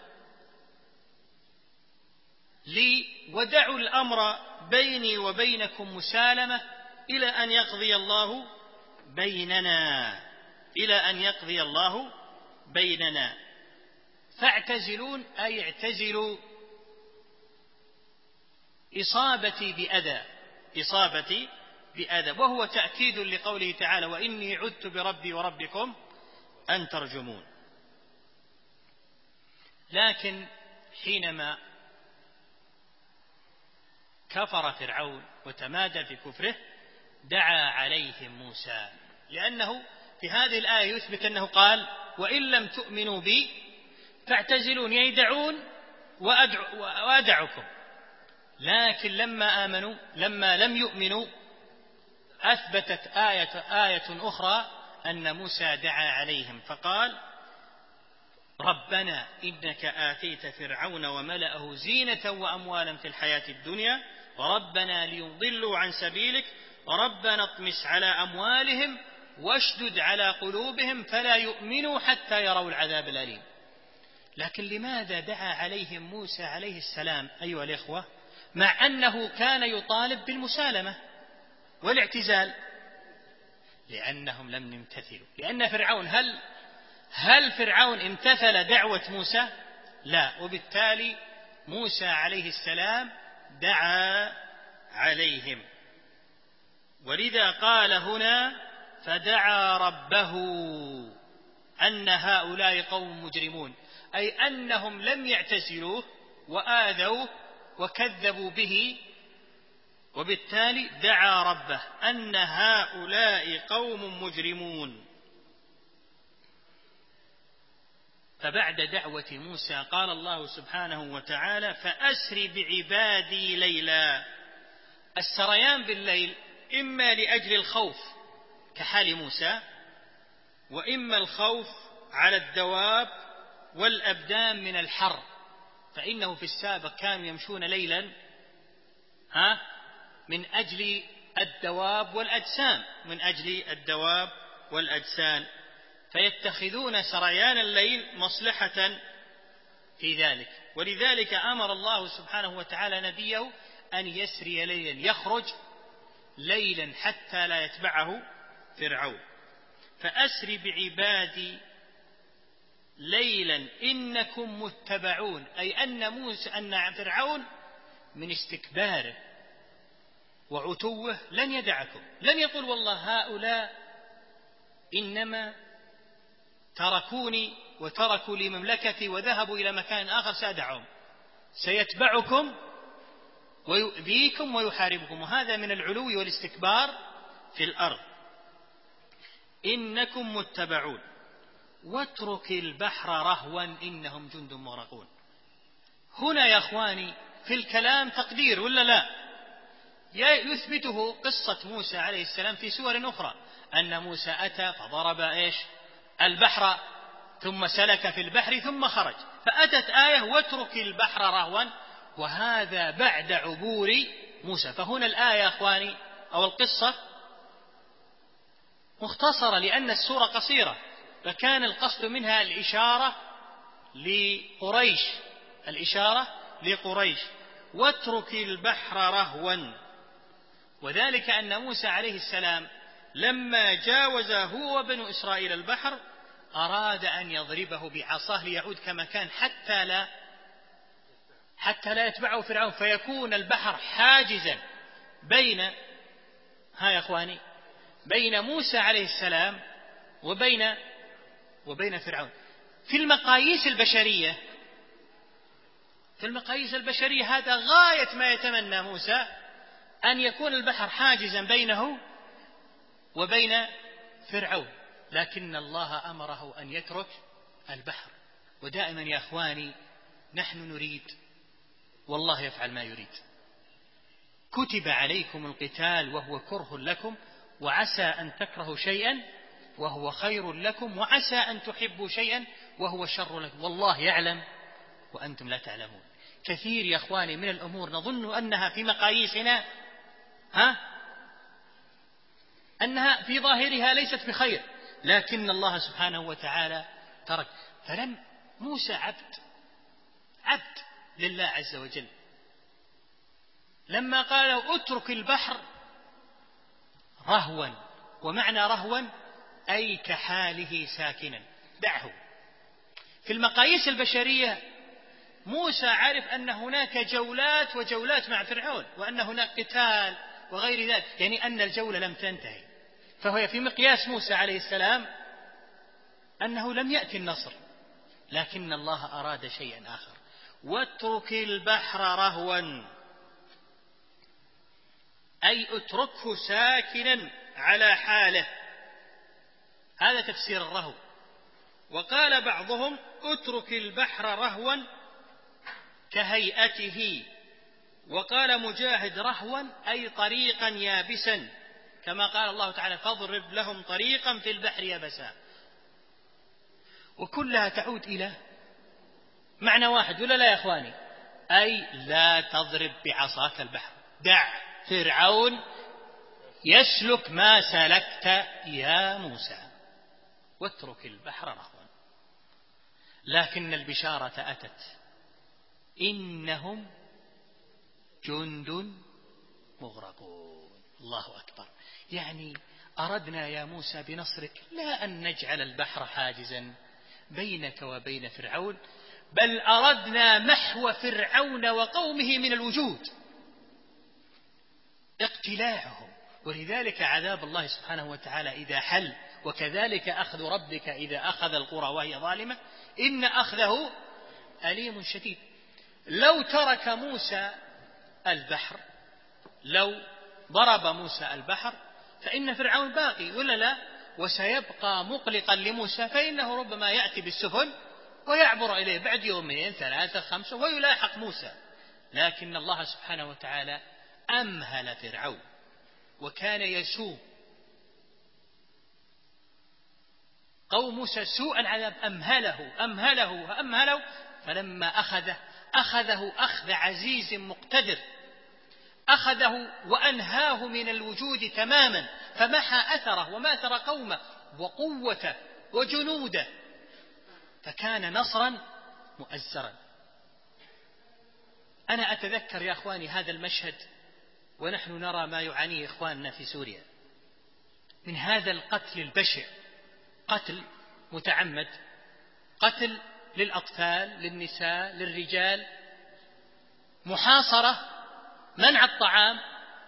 لي، ودعوا الأمر بيني وبينكم مسالمة إلى أن يقضي الله بيننا، إلى أن يقضي الله بيننا. فاعتزلون أي اعتزلوا إصابتي بأذى، إصابتي بأذى، وهو تأكيد لقوله تعالى وإني عذت بربي وربكم أن ترجمون. لكن حينما كفر فرعون وتمادى في كفره دعا عليهم موسى، لأنه في هذه الآية يثبت أنه قال وإن لم تؤمنوا بي فاعتزلون، يدعون وأدعكم. لكن لما آمنوا لما لم يؤمنوا أثبتت آية, آية أخرى أن موسى دعا عليهم فقال: ربنا إنك آتيت فرعون وملأه زينة وأموالا في الحياة الدنيا وربنا ليضلوا عن سبيلك وربنا اطمس على أموالهم واشدد على قلوبهم فلا يؤمنوا حتى يروا العذاب الأليم. لكن لماذا دعا عليهم موسى عليه السلام أيها الإخوة مع أنه كان يطالب بالمسالمة والاعتزال؟ لأنهم لم يمتثلوا. لأن فرعون هل هل فرعون امتثل دعوة موسى؟ لا. وبالتالي موسى عليه السلام دعا عليهم. ولذا قال هنا: فدعا ربه أن هؤلاء قوم مجرمون، أي أنهم لم يعتزلوه وآذوه وكذبوا به، وبالتالي دعا ربه أن هؤلاء قوم مجرمون. فبعد دعوة موسى قال الله سبحانه وتعالى: فأسر بعبادي ليلا. السريان بالليل إما لأجل الخوف كحال موسى، وإما الخوف على الدواب والأبدان من الحر، فإنه في السابق كانوا يمشون ليلا ها من أجل الدواب والأجسام من أجل الدواب والأجسام فيتخذون سريان الليل مصلحة في ذلك. ولذلك أمر الله سبحانه وتعالى نبيه أن يسري ليلا، يخرج ليلا حتى لا يتبعه فرعون. فأسر بعبادي ليلا إنكم متبعون، أي أن موسى أن فرعون من استكباره وعتوه لن يدعكم، لن يقول والله هؤلاء إنما تركوني وتركوا لي مملكتي وذهبوا إلى مكان آخر سأدعهم، سيتبعكم ويؤذيكم ويحاربكم، وهذا من العلو والاستكبار في الأرض. إنكم متبعون واترك البحر رهوا إنهم جند مغرقون. هنا يا أخواني في الكلام تقدير ولا لا؟ يثبته قصة موسى عليه السلام في سور أخرى، أن موسى أتى فضرب إيش البحر ثم سلك في البحر ثم خرج، فأتت آية واترك البحر رهوا، وهذا بعد عبور موسى. فهنا الآية يا أخواني أو القصة مختصرة لأن السورة قصيرة، فكان القصد منها الإشارة لقريش الإشارة لقريش واترك البحر رهوا. وذلك أن موسى عليه السلام لما جاوز هو وبنو إسرائيل البحر أراد أن يضربه بعصاه ليعود كما كان حتى لا حتى لا يتبعه فرعون، فيكون البحر حاجزا بين ها يا أخواني بين موسى عليه السلام وبين وبين فرعون. في المقاييس البشرية في المقاييس البشرية هذا غاية ما يتمنى موسى، أن يكون البحر حاجزا بينه وبين فرعون، لكن الله أمره أن يترك البحر. ودائما يا أخواني نحن نريد والله يفعل ما يريد. كتب عليكم القتال وهو كره لكم وعسى أن تكرهوا شيئا وهو خير لكم وعسى أن تحبوا شيئا وهو شر لكم والله يعلم وأنتم لا تعلمون. كثير يا أخواني من الأمور نظن أنها في مقاييسنا ها أنها في ظاهرها ليست بخير، لكن الله سبحانه وتعالى ترك. فلم موسى عبد عبد لله عز وجل، لما قال اترك البحر رهوا، ومعنى رهوا أي كحاله ساكنا دعه. في المقاييس البشرية موسى عرف أن هناك جولات وجولات مع فرعون وأن هناك قتال وغير ذلك، يعني أن الجولة لم تنتهي، فهو في مقياس موسى عليه السلام أنه لم يأتي النصر، لكن الله أراد شيئا آخر. واترك البحر رهوا أي اتركه ساكنا على حاله، هذا تفسير الرهو. وقال بعضهم اترك البحر رهوا كهيئته، وقال مجاهد رهوا أي طريقا يابسا كما قال الله تعالى فاضرب لهم طريقا في البحر يبسا، وكلها تعود إلى معنى واحد ولا لا يا أخواني؟ أي لا تضرب بعصاك البحر، دع فرعون يسلك ما سلكت يا موسى واترك البحر رهوا. لكن البشارة أتت إنهم جند مغرقون. الله أكبر. يعني أردنا يا موسى بنصرك لا أن نجعل البحر حاجزا بينك وبين فرعون، بل أردنا محو فرعون وقومه من الوجود، اقتلاعهم. ولذلك عذاب الله سبحانه وتعالى إذا حل، وكذلك أخذ ربك إذا أخذ القرى وهي ظالمة إن أخذه أليم شديد. لو ترك موسى البحر، لو ضرب موسى البحر فإن فرعون باقي ولا لا، وسيبقى مقلقا لموسى، فإنه ربما يأتي بالسفن ويعبر إليه بعد يومين ثلاثة خمسة ويلاحق موسى. لكن الله سبحانه وتعالى أمهل فرعون وكان يسوء قوم موسى سوء العذاب، أمهله أمهله أمهله فلما أخذه أخذه أخذ عزيز مقتدر، أخذه وأنهاه من الوجود تماما، فمحى أثره وماثر قومه وقوته وجنوده، فكان نصرا مؤزرا. أنا أتذكر يا أخواني هذا المشهد ونحن نرى ما يعانيه إخواننا في سوريا من هذا القتل البشع، قتل متعمد، قتل للأطفال للنساء للرجال، محاصرة، منع الطعام،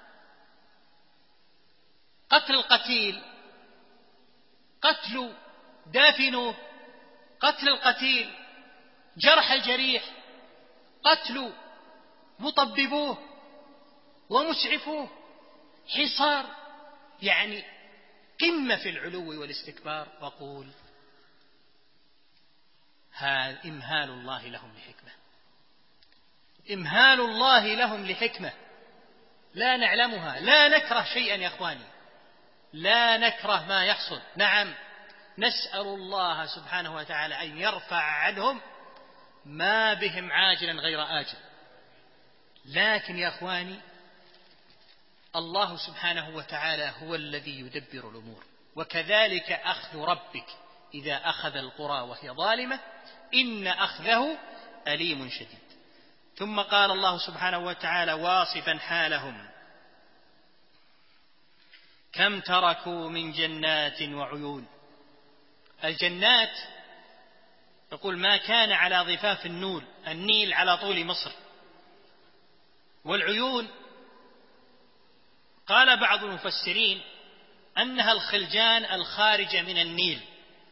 قتل القتيل، قتل دافنوه، قتل القتيل، جرح الجريح، قتل مطببوه ومسعفوه، حصار، يعني قمة في العلو والاستكبار. وقول هذا إمهال الله لهم لحكمة، إمهال الله لهم لحكمة لا نعلمها. لا نكره شيئا يا أخواني، لا نكره ما يحصل، نعم نسأل الله سبحانه وتعالى أن يرفع عنهم ما بهم عاجلا غير آجل. لكن يا أخواني الله سبحانه وتعالى هو الذي يدبر الأمور، وكذلك أخذ ربك إذا أخذ القرى وهي ظالمة إن أخذه أليم شديد. ثم قال الله سبحانه وتعالى واصفا حالهم كم تركوا من جنات وعيون. الجنات يقول ما كان على ضفاف النول النيل على طول مصر، والعيون قال بعض المفسرين أنها الخلجان الخارجة من النيل،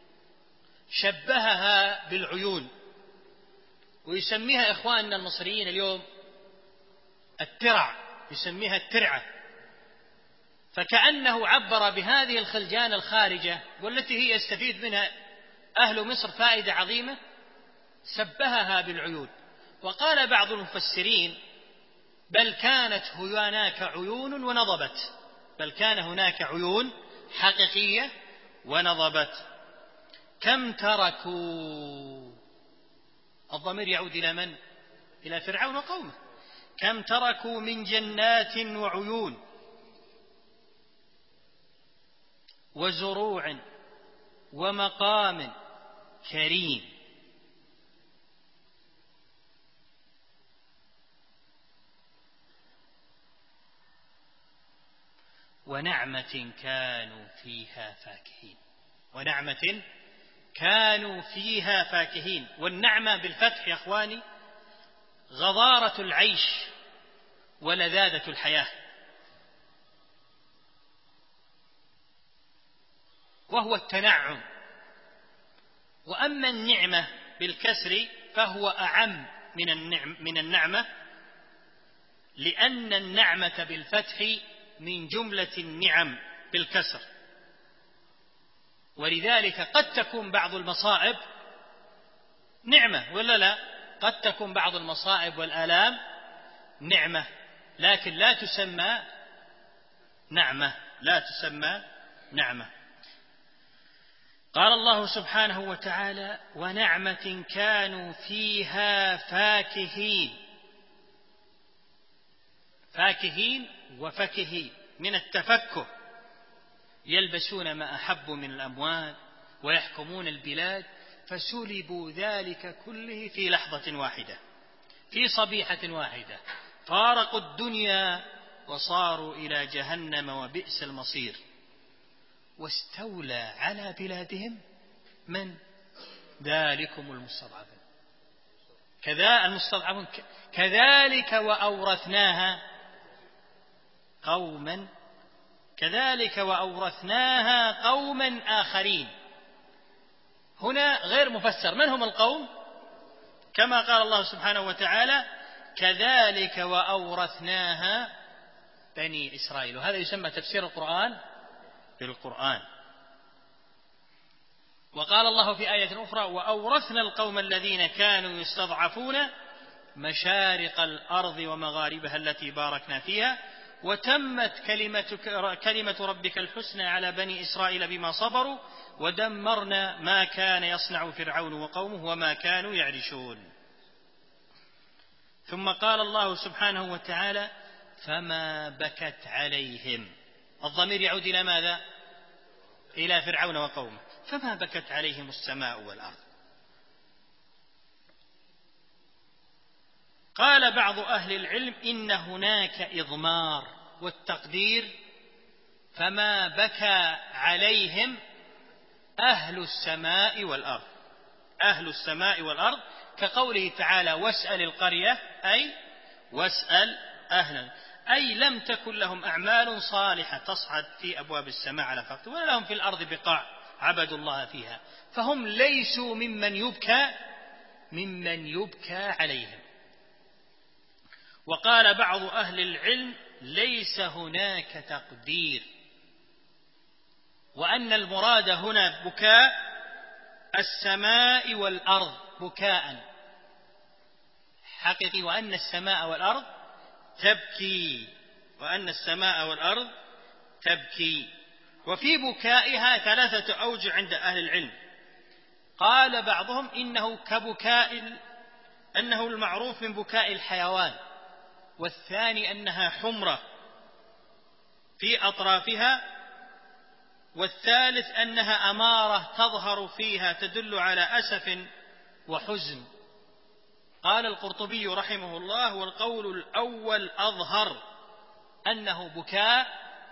شبهها بالعيون، ويسميها إخواننا المصريين اليوم الترع، يسميها الترعة، فكأنه عبر بهذه الخلجان الخارجة والتي هي يستفيد منها أهل مصر فائدة عظيمة، شبهها بالعيون. وقال بعض المفسرين بل كانت هناك عيون ونضبت، بل كان هناك عيون حقيقية ونضبت. كم تركوا، الضمير يعود إلى من؟ إلى فرعون وقومه. كم تركوا من جنات وعيون وزروع ومقام كريم. ونعمة كانوا فيها فاكهين، ونعمة كانوا فيها فاكهين. والنعمة بالفتح يا أخواني غضارة العيش ولذاذة الحياة، وهو التنعم. وأما النعمة بالكسر فهو أعم من النعم من النعمة، لأن النعمة بالفتح من جملة النعم بالكسر. ولذلك قد تكون بعض المصائب نعمة ولا لا؟ قد تكون بعض المصائب والآلام نعمة، لكن لا تسمى نعمة، لا تسمى نعمة. قال الله سبحانه وتعالى: ونعمة كانوا فيها فاكهين. فاكهين وفكهين من التفكه، يلبسون ما أحبوا من الأموال ويحكمون البلاد، فسلبوا ذلك كله في لحظة واحدة، في صبيحة واحدة، فارقوا الدنيا وصاروا إلى جهنم وبئس المصير. واستولى على بلادهم من؟ ذلكم المستضعفون. كذا المستضعفون كذلك وأورثناها قوما كذلك وأورثناها قوما آخرين. هنا غير مفسر من هم القوم، كما قال الله سبحانه وتعالى: كذلك وأورثناها بني إسرائيل. وهذا يسمى تفسير القرآن بالقرآن. وقال الله في آية أخرى: وأورثنا القوم الذين كانوا يستضعفون مشارق الأرض ومغاربها التي باركنا فيها وتمت كلمة, كلمة ربك الحسنى على بني إسرائيل بما صبروا ودمرنا ما كان يصنع فرعون وقومه وما كانوا يعرشون. ثم قال الله سبحانه وتعالى: فما بكت عليهم. الضمير يعود إلى ماذا؟ إلى فرعون وقومه. فما بكت عليهم السماء والأرض. قال بعض أهل العلم: إن هناك إضمار، والتقدير: فما بكى عليهم أهل السماء والأرض. أهل السماء والأرض، كقوله تعالى: واسأل القرية، أي واسأل أهلا، أي لم تكن لهم أعمال صالحة تصعد في أبواب السماء على فقط، ولا لهم في الأرض بقاع عبدوا الله فيها، فهم ليسوا ممن يبكى ممن يبكى عليهم. وقال بعض أهل العلم: ليس هناك تقدير، وأن المراد هنا بكاء السماء والأرض بكاء حقيقي، وأن السماء والأرض تبكي وأن السماء والأرض تبكي. وفي بكائها ثلاثة أوجه عند أهل العلم. قال بعضهم: إنه كبكاء أنه المعروف من بكاء الحيوان، والثاني أنها حمرة في أطرافها، والثالث أنها أمارة تظهر فيها تدل على أسف وحزن. قال القرطبي رحمه الله: والقول الأول أظهر، أنه بكاء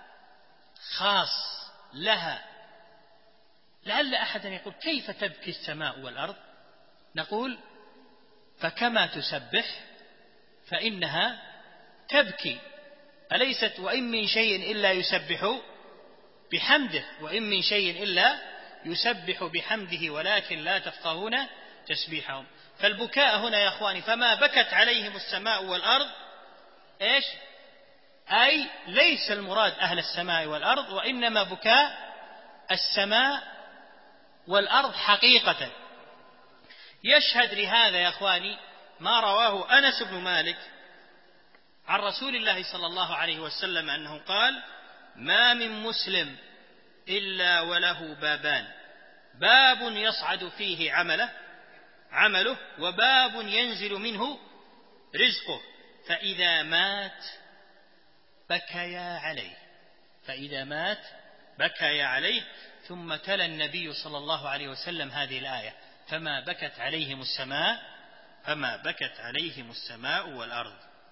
خاص لها. لعل أحدا يقول: كيف تبكي السماء والأرض؟ نقول: فكما تسبح فإنها تبكي، أليست وإن من شيء إلا يسبح بحمده، وإن من شيء إلا يسبح بحمده ولكن لا تفقهون تسبيحهم. فالبكاء هنا يا أخواني: فما بكت عليهم السماء والأرض، إيش؟ أي ليس المراد أهل السماء والأرض، وإنما بكاء السماء والأرض حقيقة. يشهد لهذا يا أخواني ما رواه أنس بن مالك عن رسول الله صلى الله عليه وسلم أنه قال: ما من مسلم إلا وله بابان، باب يصعد فيه عمله عمله وباب ينزل منه رزقه، فإذا مات بكيا عليه فإذا مات بكيا عليه ثم تلا النبي صلى الله عليه وسلم هذه الآية: فما بكت عليهم السماء فما بكت عليهم السماء والأرض.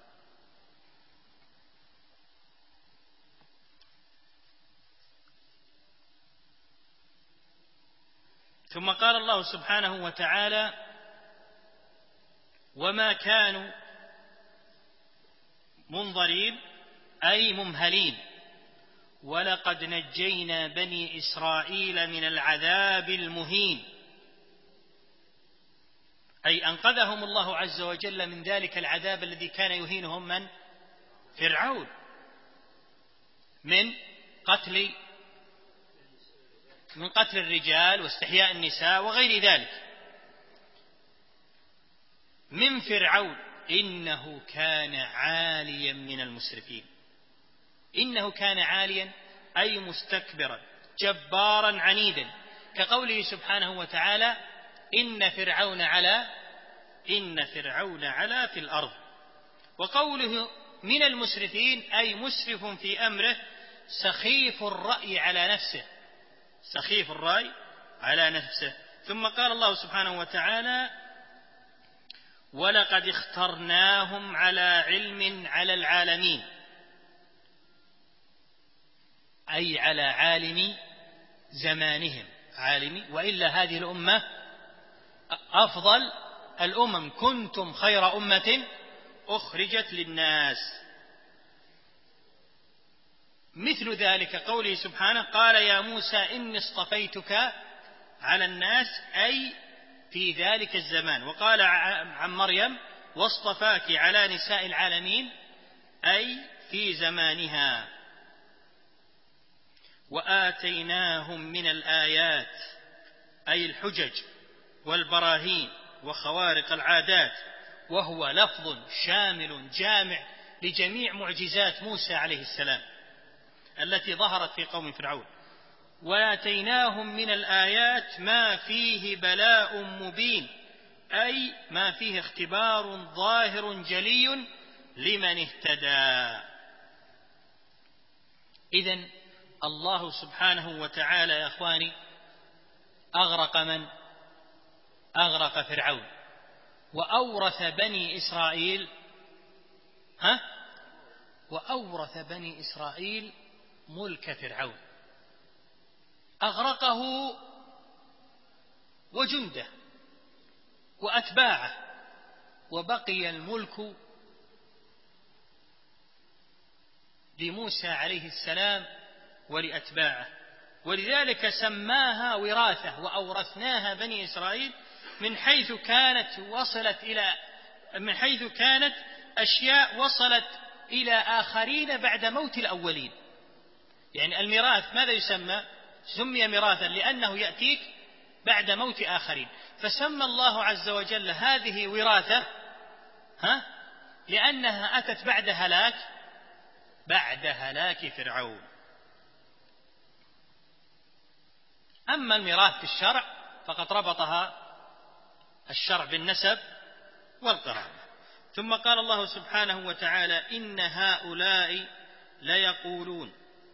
ثم قال الله سبحانه وتعالى: وما كانوا منظرين أي ممهلين، ولقد نجينا بني إسرائيل من العذاب المهين، أي أنقذهم الله عز وجل من ذلك العذاب الذي كان يهينهم من؟ فرعون، من قتل من قتل الرجال واستحياء النساء وغير ذلك من فرعون. إنه كان عاليا من المسرفين. إنه كان عاليا أي مستكبرا جبارا عنيدا، كقوله سبحانه وتعالى إن فرعون علا إن فرعون علا في الأرض. وقوله من المسرفين أي مسرف في أمره سخيف الرأي على نفسه سخيف الرأي على نفسه. ثم قال الله سبحانه وتعالى ولقد اخترناهم على علم على العالمين، أي على عالم زمانهم عالم، وإلا هذه الأمة أفضل الأمم، كنتم خير أمة أخرجت للناس. مثل ذلك قوله سبحانه قال يا موسى إني اصطفيتك على الناس، أي في ذلك الزمان. وقال عن مريم واصطفاك على نساء العالمين، أي في زمانها. وآتيناهم من الآيات أي الحجج والبراهين وخوارق العادات، وهو لفظ شامل جامع لجميع معجزات موسى عليه السلام التي ظهرت في قوم فرعون. وآتيناهم من الآيات ما فيه بلاء مبين، أي ما فيه اختبار ظاهر جلي لمن اهتدى. إذن الله سبحانه وتعالى يا أخواني أغرق من؟ أغرق فرعون، وأورث بني إسرائيل ها؟ وأورث بني إسرائيل ملك فرعون، أغرقه وجنده وأتباعه، وبقي الملك لموسى عليه السلام ولأتباعه. ولذلك سماها وراثة، وأورثناها بني إسرائيل، من حيث كانت وصلت إلى من حيث كانت أشياء وصلت إلى آخرين بعد موت الأولين. يعني الميراث ماذا يسمى؟ سمي ميراثا لأنه يأتيك بعد موت آخرين، فسمى الله عز وجل هذه وراثة ها؟ لأنها أتت بعد هلاك بعد هلاك فرعون. أما الميراث في الشرع فقد ربطها الشرع بالنسب والقرابة. ثم قال الله سبحانه وتعالى إن هؤلاء ليقولون،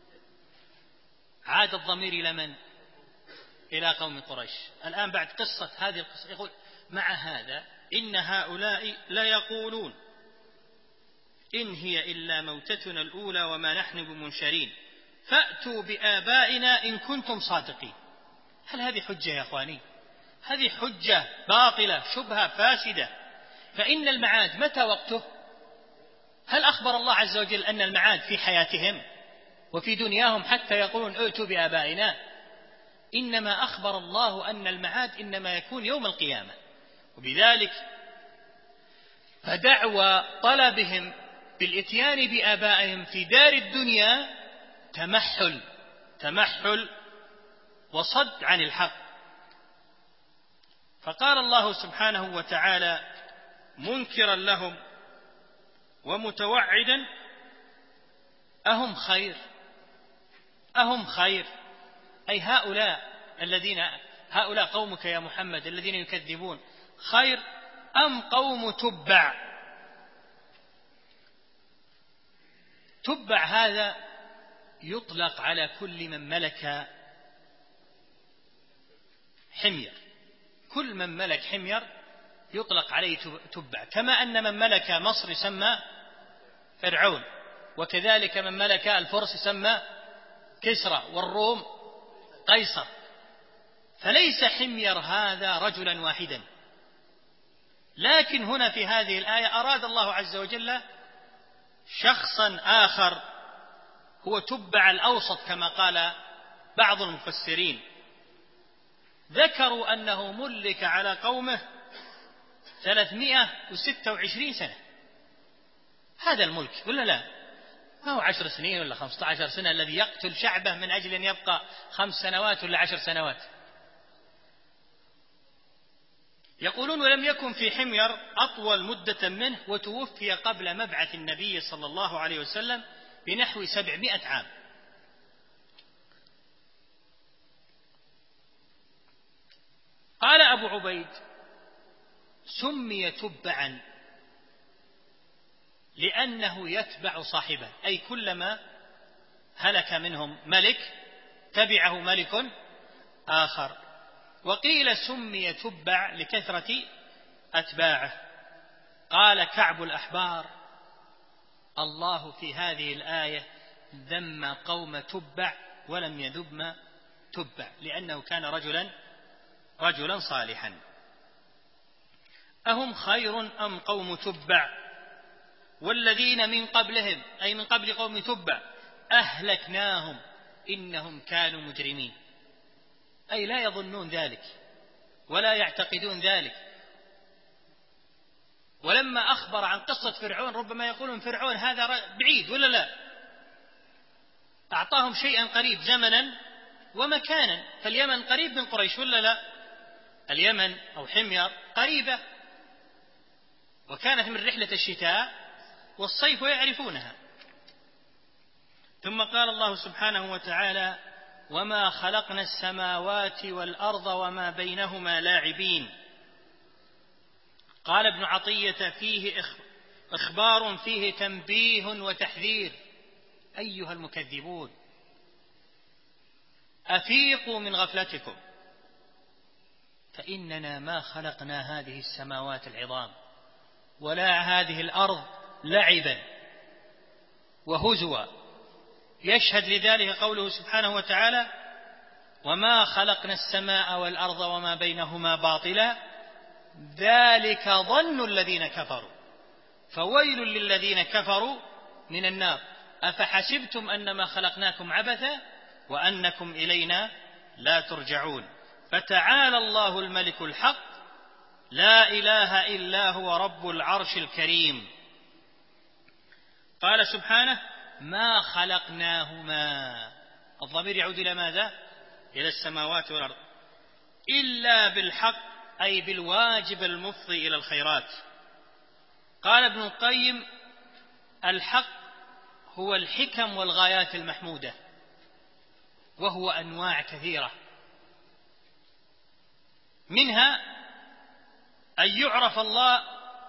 عاد الضمير إلى من؟ إلى قوم قريش. الآن بعد قصة هذه القصة يقول مع هذا إن هؤلاء ليقولون إن هي إلا موتتنا الأولى وما نحن بمنشرين فأتوا بآبائنا إن كنتم صادقين. هل هذه حجة يا أخواني؟ هذه حجة باطلة شبهة فاسدة. فإن المعاد متى وقته؟ هل أخبر الله عز وجل أن المعاد في حياتهم وفي دنياهم حتى يقولون ائتوا بآبائنا؟ إنما أخبر الله أن المعاد إنما يكون يوم القيامة. وبذلك فدعوى طلبهم بالإتيان بآبائهم في دار الدنيا تمحل تمحل وصد عن الحق. فقال الله سبحانه وتعالى منكرا لهم ومتوعدا أهم خير أهم خير أي هؤلاء الذين هؤلاء قومك يا محمد الذين يكذبون خير أم قوم تبع؟ تبع هذا يطلق على كل من ملك حمير، كل من ملك حمير يطلق عليه تبع، كما أن من ملك مصر يسمى فرعون، وكذلك من ملك الفرس يسمى كسرى، والروم قيصر. فليس حمير هذا رجلا واحدا، لكن هنا في هذه الآية أراد الله عز وجل شخصا آخر هو تبع الأوسط، كما قال بعض المفسرين، ذكروا أنه ملك على قومه ثلاثمائة وستة وعشرين سنة. هذا الملك ولا لا؟ ما هو عشر سنين ولا خمسة عشر سنة الذي يقتل شعبه من أجل أن يبقى خمس سنوات ولا عشر سنوات. يقولون ولم يكن في حمير أطول مدة منه، وتوفي قبل مبعث النبي صلى الله عليه وسلم بنحو سبعمائة عام. قال أبو عبيد: سمي تبعا لأنه يتبع صاحبه، أي كلما هلك منهم ملك تبعه ملك آخر. وقيل سمي تبع لكثرة أتباعه. قال كعب الأحبار: الله في هذه الآية ذم قوم تبع ولم يذم تبع، لأنه كان رجلا رجلا صالحا. أهم خير أم قوم تبع والذين من قبلهم، أي من قبل قوم تبع، أهلكناهم إنهم كانوا مجرمين، أي لا يظنون ذلك ولا يعتقدون ذلك. ولما أخبر عن قصة فرعون ربما يقولون فرعون هذا بعيد ولا لا، أعطاهم شيئا قريب زمنا ومكانا، فاليمن قريب من قريش ولا لا؟ اليمن أو حمير قريبة، وكانت من رحلة الشتاء والصيف ويعرفونها. ثم قال الله سبحانه وتعالى: وما خلقنا السماوات والأرض وما بينهما لاعبين. قال ابن عطية: فيه إخبار فيه تنبيه وتحذير. أيها المكذبون أفيقوا من غفلتكم، فإننا ما خلقنا هذه السماوات العظام ولا هذه الأرض لعبا وهزوا. يشهد لذلك قوله سبحانه وتعالى: وما خلقنا السماء والأرض وما بينهما باطلا ذلك ظن الذين كفروا فويل للذين كفروا من النار أفحسبتم أنما خلقناكم عبثا وأنكم إلينا لا ترجعون فتعالى الله الملك الحق لا إله إلا هو رب العرش الكريم. قال سبحانه: ما خلقناهما، الضمير يعود إلى ماذا؟ إلى السماوات والأرض، إلا بالحق، أي بالواجب المفضي إلى الخيرات. قال ابن القيم: الحق هو الحكم والغايات المحمودة، وهو أنواع كثيرة، منها أن يعرف الله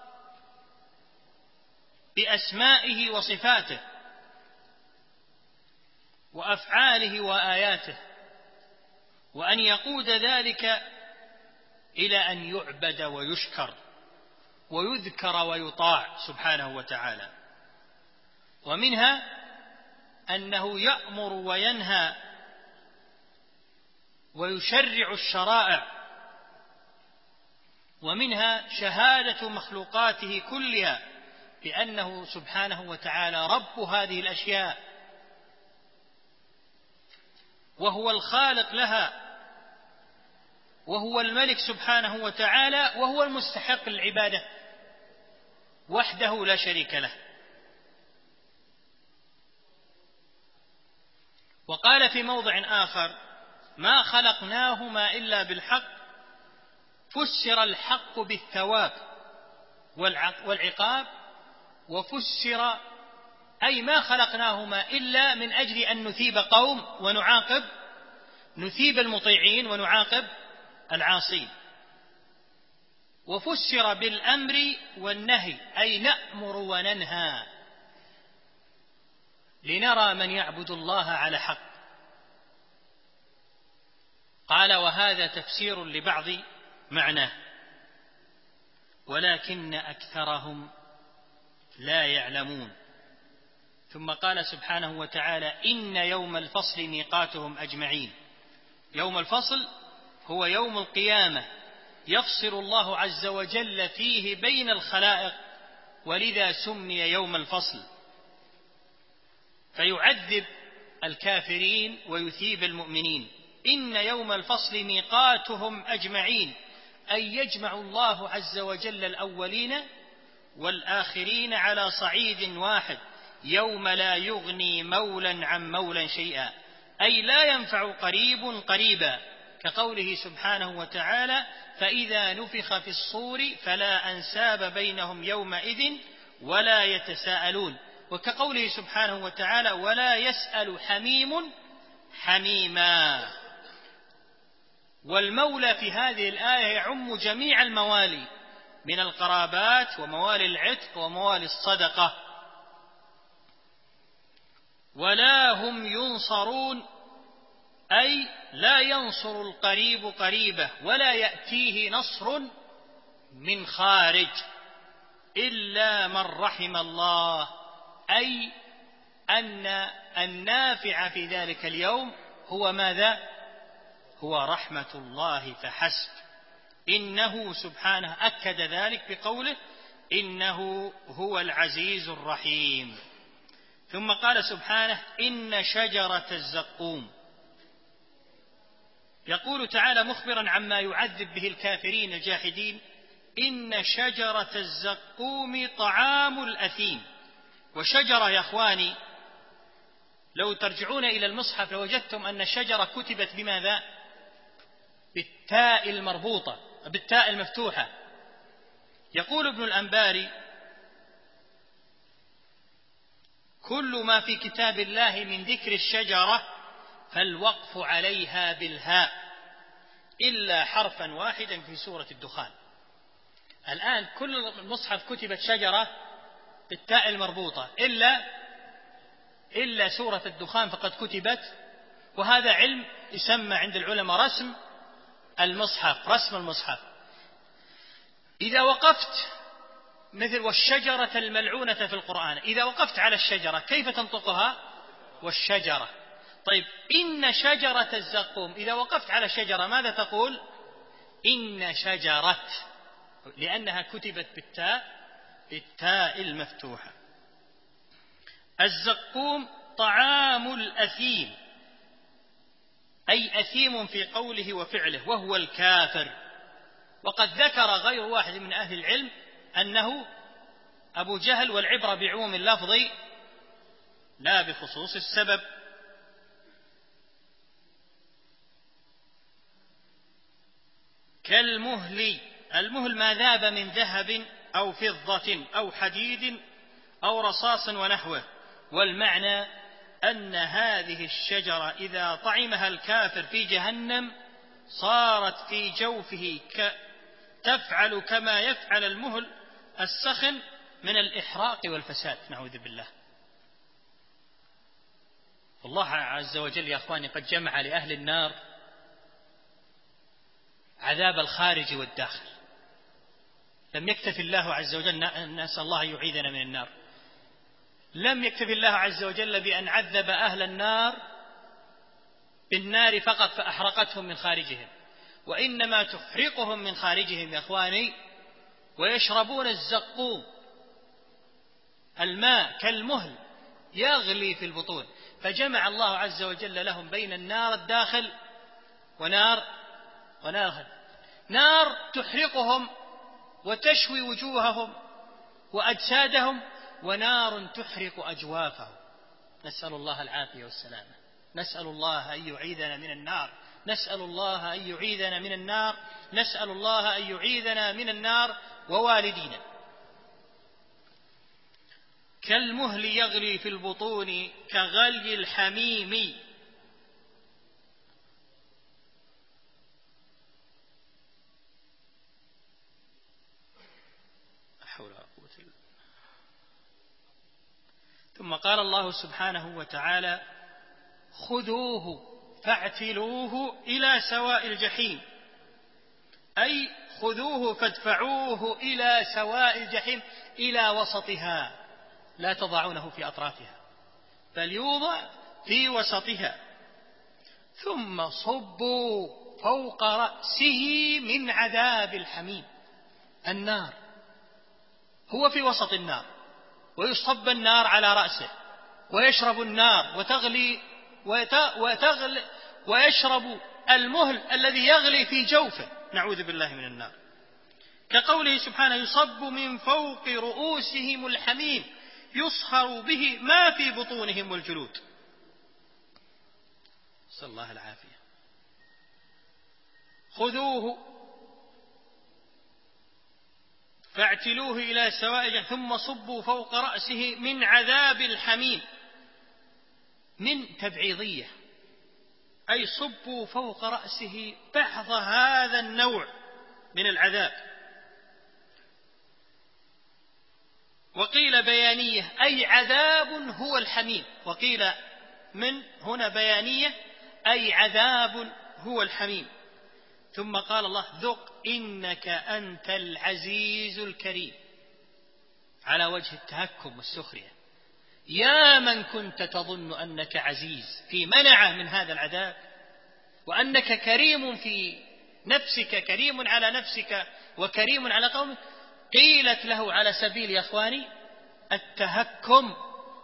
بأسمائه وصفاته وأفعاله وآياته، وأن يقود ذلك إلى أن يعبد ويشكر ويذكر ويطاع سبحانه وتعالى. ومنها أنه يأمر وينهى ويشرع الشرائع، ومنها شهادة مخلوقاته كلها بأنه سبحانه وتعالى رب هذه الأشياء وهو الخالق لها وهو الملك سبحانه وتعالى وهو المستحق للعبادة وحده لا شريك له. وقال في موضع آخر: ما خلقناهما إلا بالحق، فسر الحق بالثواب والعقاب، وفسر أي ما خلقناهما إلا من أجل أن نثيب قوم ونعاقب نثيب المطيعين ونعاقب العاصين. وفسر بالأمر والنهي، أي نأمر وننهى لنرى من يعبد الله على حق. قال: وهذا تفسير لبعض معناه ولكن أكثرهم لا يعلمون. ثم قال سبحانه وتعالى: إن يوم الفصل ميقاتهم أجمعين. يوم الفصل هو يوم القيامة، يفصل الله عز وجل فيه بين الخلائق، ولذا سمي يوم الفصل، فيعذب الكافرين ويثيب المؤمنين. إن يوم الفصل ميقاتهم أجمعين، أي يجمع الله عز وجل الأولين والآخرين على صعيد واحد، يوم لا يغني مولا عن مولا شيئا، أي لا ينفع قريب قريبا، كقوله سبحانه وتعالى: فإذا نفخ في الصور فلا أنساب بينهم يومئذ ولا يتساءلون، وكقوله سبحانه وتعالى: ولا يسأل حميم حميما. والمولى في هذه الآية يعم جميع الموالي من القرابات وموالي العتق وموالي الصدقة. ولا هم ينصرون، أي لا ينصر القريب قريبه ولا يأتيه نصر من خارج إلا من رحم الله، أي أن النافع في ذلك اليوم هو ماذا؟ هو رحمة الله فحسب. إنه سبحانه أكد ذلك بقوله إنه هو العزيز الرحيم. ثم قال سبحانه إن شجرة الزقوم. يقول تعالى مخبرا عما يعذب به الكافرين الجاحدين إن شجرة الزقوم طعام الأثيم. وشجرة يا أخواني لو ترجعون إلى المصحف لوجدتم أن الشجرة كتبت بماذا؟ بالتاء المربوطة بالتاء المفتوحة. يقول ابن الأنباري كل ما في كتاب الله من ذكر الشجرة فالوقف عليها بالهاء إلا حرفا واحدا في سورة الدخان. الآن كل المصحف كتبت شجرة بالتاء المربوطة إلا إلا سورة الدخان فقد كتبت، وهذا علم يسمى عند العلماء رسم المصحف، رسم المصحف. إذا وقفت مثل والشجرة الملعونة في القرآن، إذا وقفت على الشجرة كيف تنطقها؟ والشجرة. طيب إن شجرة الزقوم إذا وقفت على الشجرة ماذا تقول؟ إن شجرة، لأنها كتبت بالتاء بالتاء المفتوحة. الزقوم طعام الأثيم، أي أثيم في قوله وفعله وهو الكافر. وقد ذكر غير واحد من أهل العلم أنه أبو جهل، والعبرة بعموم اللفظ لا بخصوص السبب. كالمهل، المهل ما ذاب من ذهب أو فضة أو حديد أو رصاص ونحوه. والمعنى أن هذه الشجرة إذا طعمها الكافر في جهنم صارت في جوفه ك... تفعل كما يفعل المهل السخن من الإحراق والفساد، نعوذ بالله. الله عز وجل يا أخواني قد جمع لأهل النار عذاب الخارج والداخل. لم يكتف الله عز وجل، نسأل الله أن يعيذنا من النار، لم يكتف الله عز وجل بأن عذب أهل النار بالنار فقط فأحرقتهم من خارجهم، وإنما تحرقهم من خارجهم يا أخواني ويشربون الزقوم، الماء كالمهل يغلي في البطون. فجمع الله عز وجل لهم بين النار الداخل ونار ونار نار تحرقهم وتشوي وجوههم وأجسادهم، ونار تحرق أجوافهم. نسأل الله العافية والسلامة. نسأل الله أن يعيذنا من النار، نسأل الله أن يعيذنا من النار، نسأل الله أن يعيذنا من النار ووالدينا. كالمهل يغلي في البطون كغلي الحميم. ثم قال الله سبحانه وتعالى خذوه فاعتلوه إلى سواء الجحيم، أي خذوه فادفعوه إلى سواء الجحيم، إلى وسطها، لا تضعونه في أطرافها بل يوضع في وسطها. ثم صبوا فوق رأسه من عذاب الحميم. النار هو في وسط النار ويصب النار على رأسه ويشرب النار وتغلي وتغلي ويشرب المهل الذي يغلي في جوفه، نعوذ بالله من النار. كقوله سبحانه يصب من فوق رؤوسهم الحميم يصهر به ما في بطونهم والجلود. نسأل الله العافية. خذوه فاعتلوه إلى سواء ثم صبوا فوق رأسه من عذاب الحميم. من تبعيضية أي صبوا فوق رأسه بعض هذا النوع من العذاب. وقيل بيانية أي عذاب هو الحميم، وقيل من هنا بيانية أي عذاب هو الحميم. ثم قال الله ذق إنك أنت العزيز الكريم، على وجه التهكم والسخرية. يا من كنت تظن أنك عزيز في منعه من هذا العذاب، وأنك كريم في نفسك، كريم على نفسك وكريم على قومك، قيلت له على سبيل يا أخواني التهكم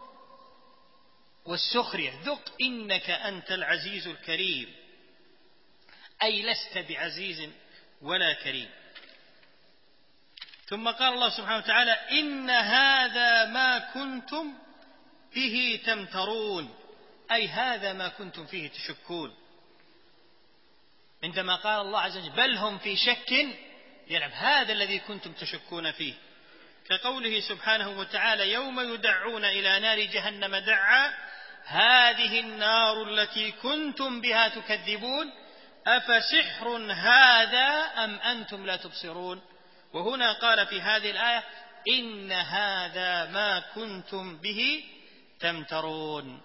والسخرية. ذق إنك أنت العزيز الكريم، أي لست بعزيز ولا كريم. ثم قال الله سبحانه وتعالى إن هذا ما كنتم به تمترون، أي هذا ما كنتم فيه تشكون. عندما قال الله عز وجل بل هم في شك يلعب، هذا الذي كنتم تشكون فيه، كقوله سبحانه وتعالى يوم يدعون إلى نار جهنم دعا هذه النار التي كنتم بها تكذبون أفسحر هذا أم أنتم لا تبصرون. وهنا قال في هذه الآية إن هذا ما كنتم به تمترون.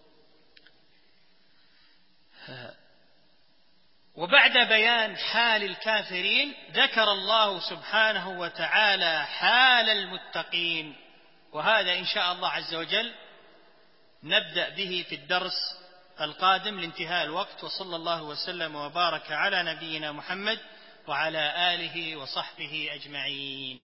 وبعد بيان حال الكافرين ذكر الله سبحانه وتعالى حال المتقين، وهذا إن شاء الله عز وجل نبدأ به في الدرس القادم لانتهاء الوقت. وصلى الله وسلم وبارك على نبينا محمد وعلى آله وصحبه أجمعين.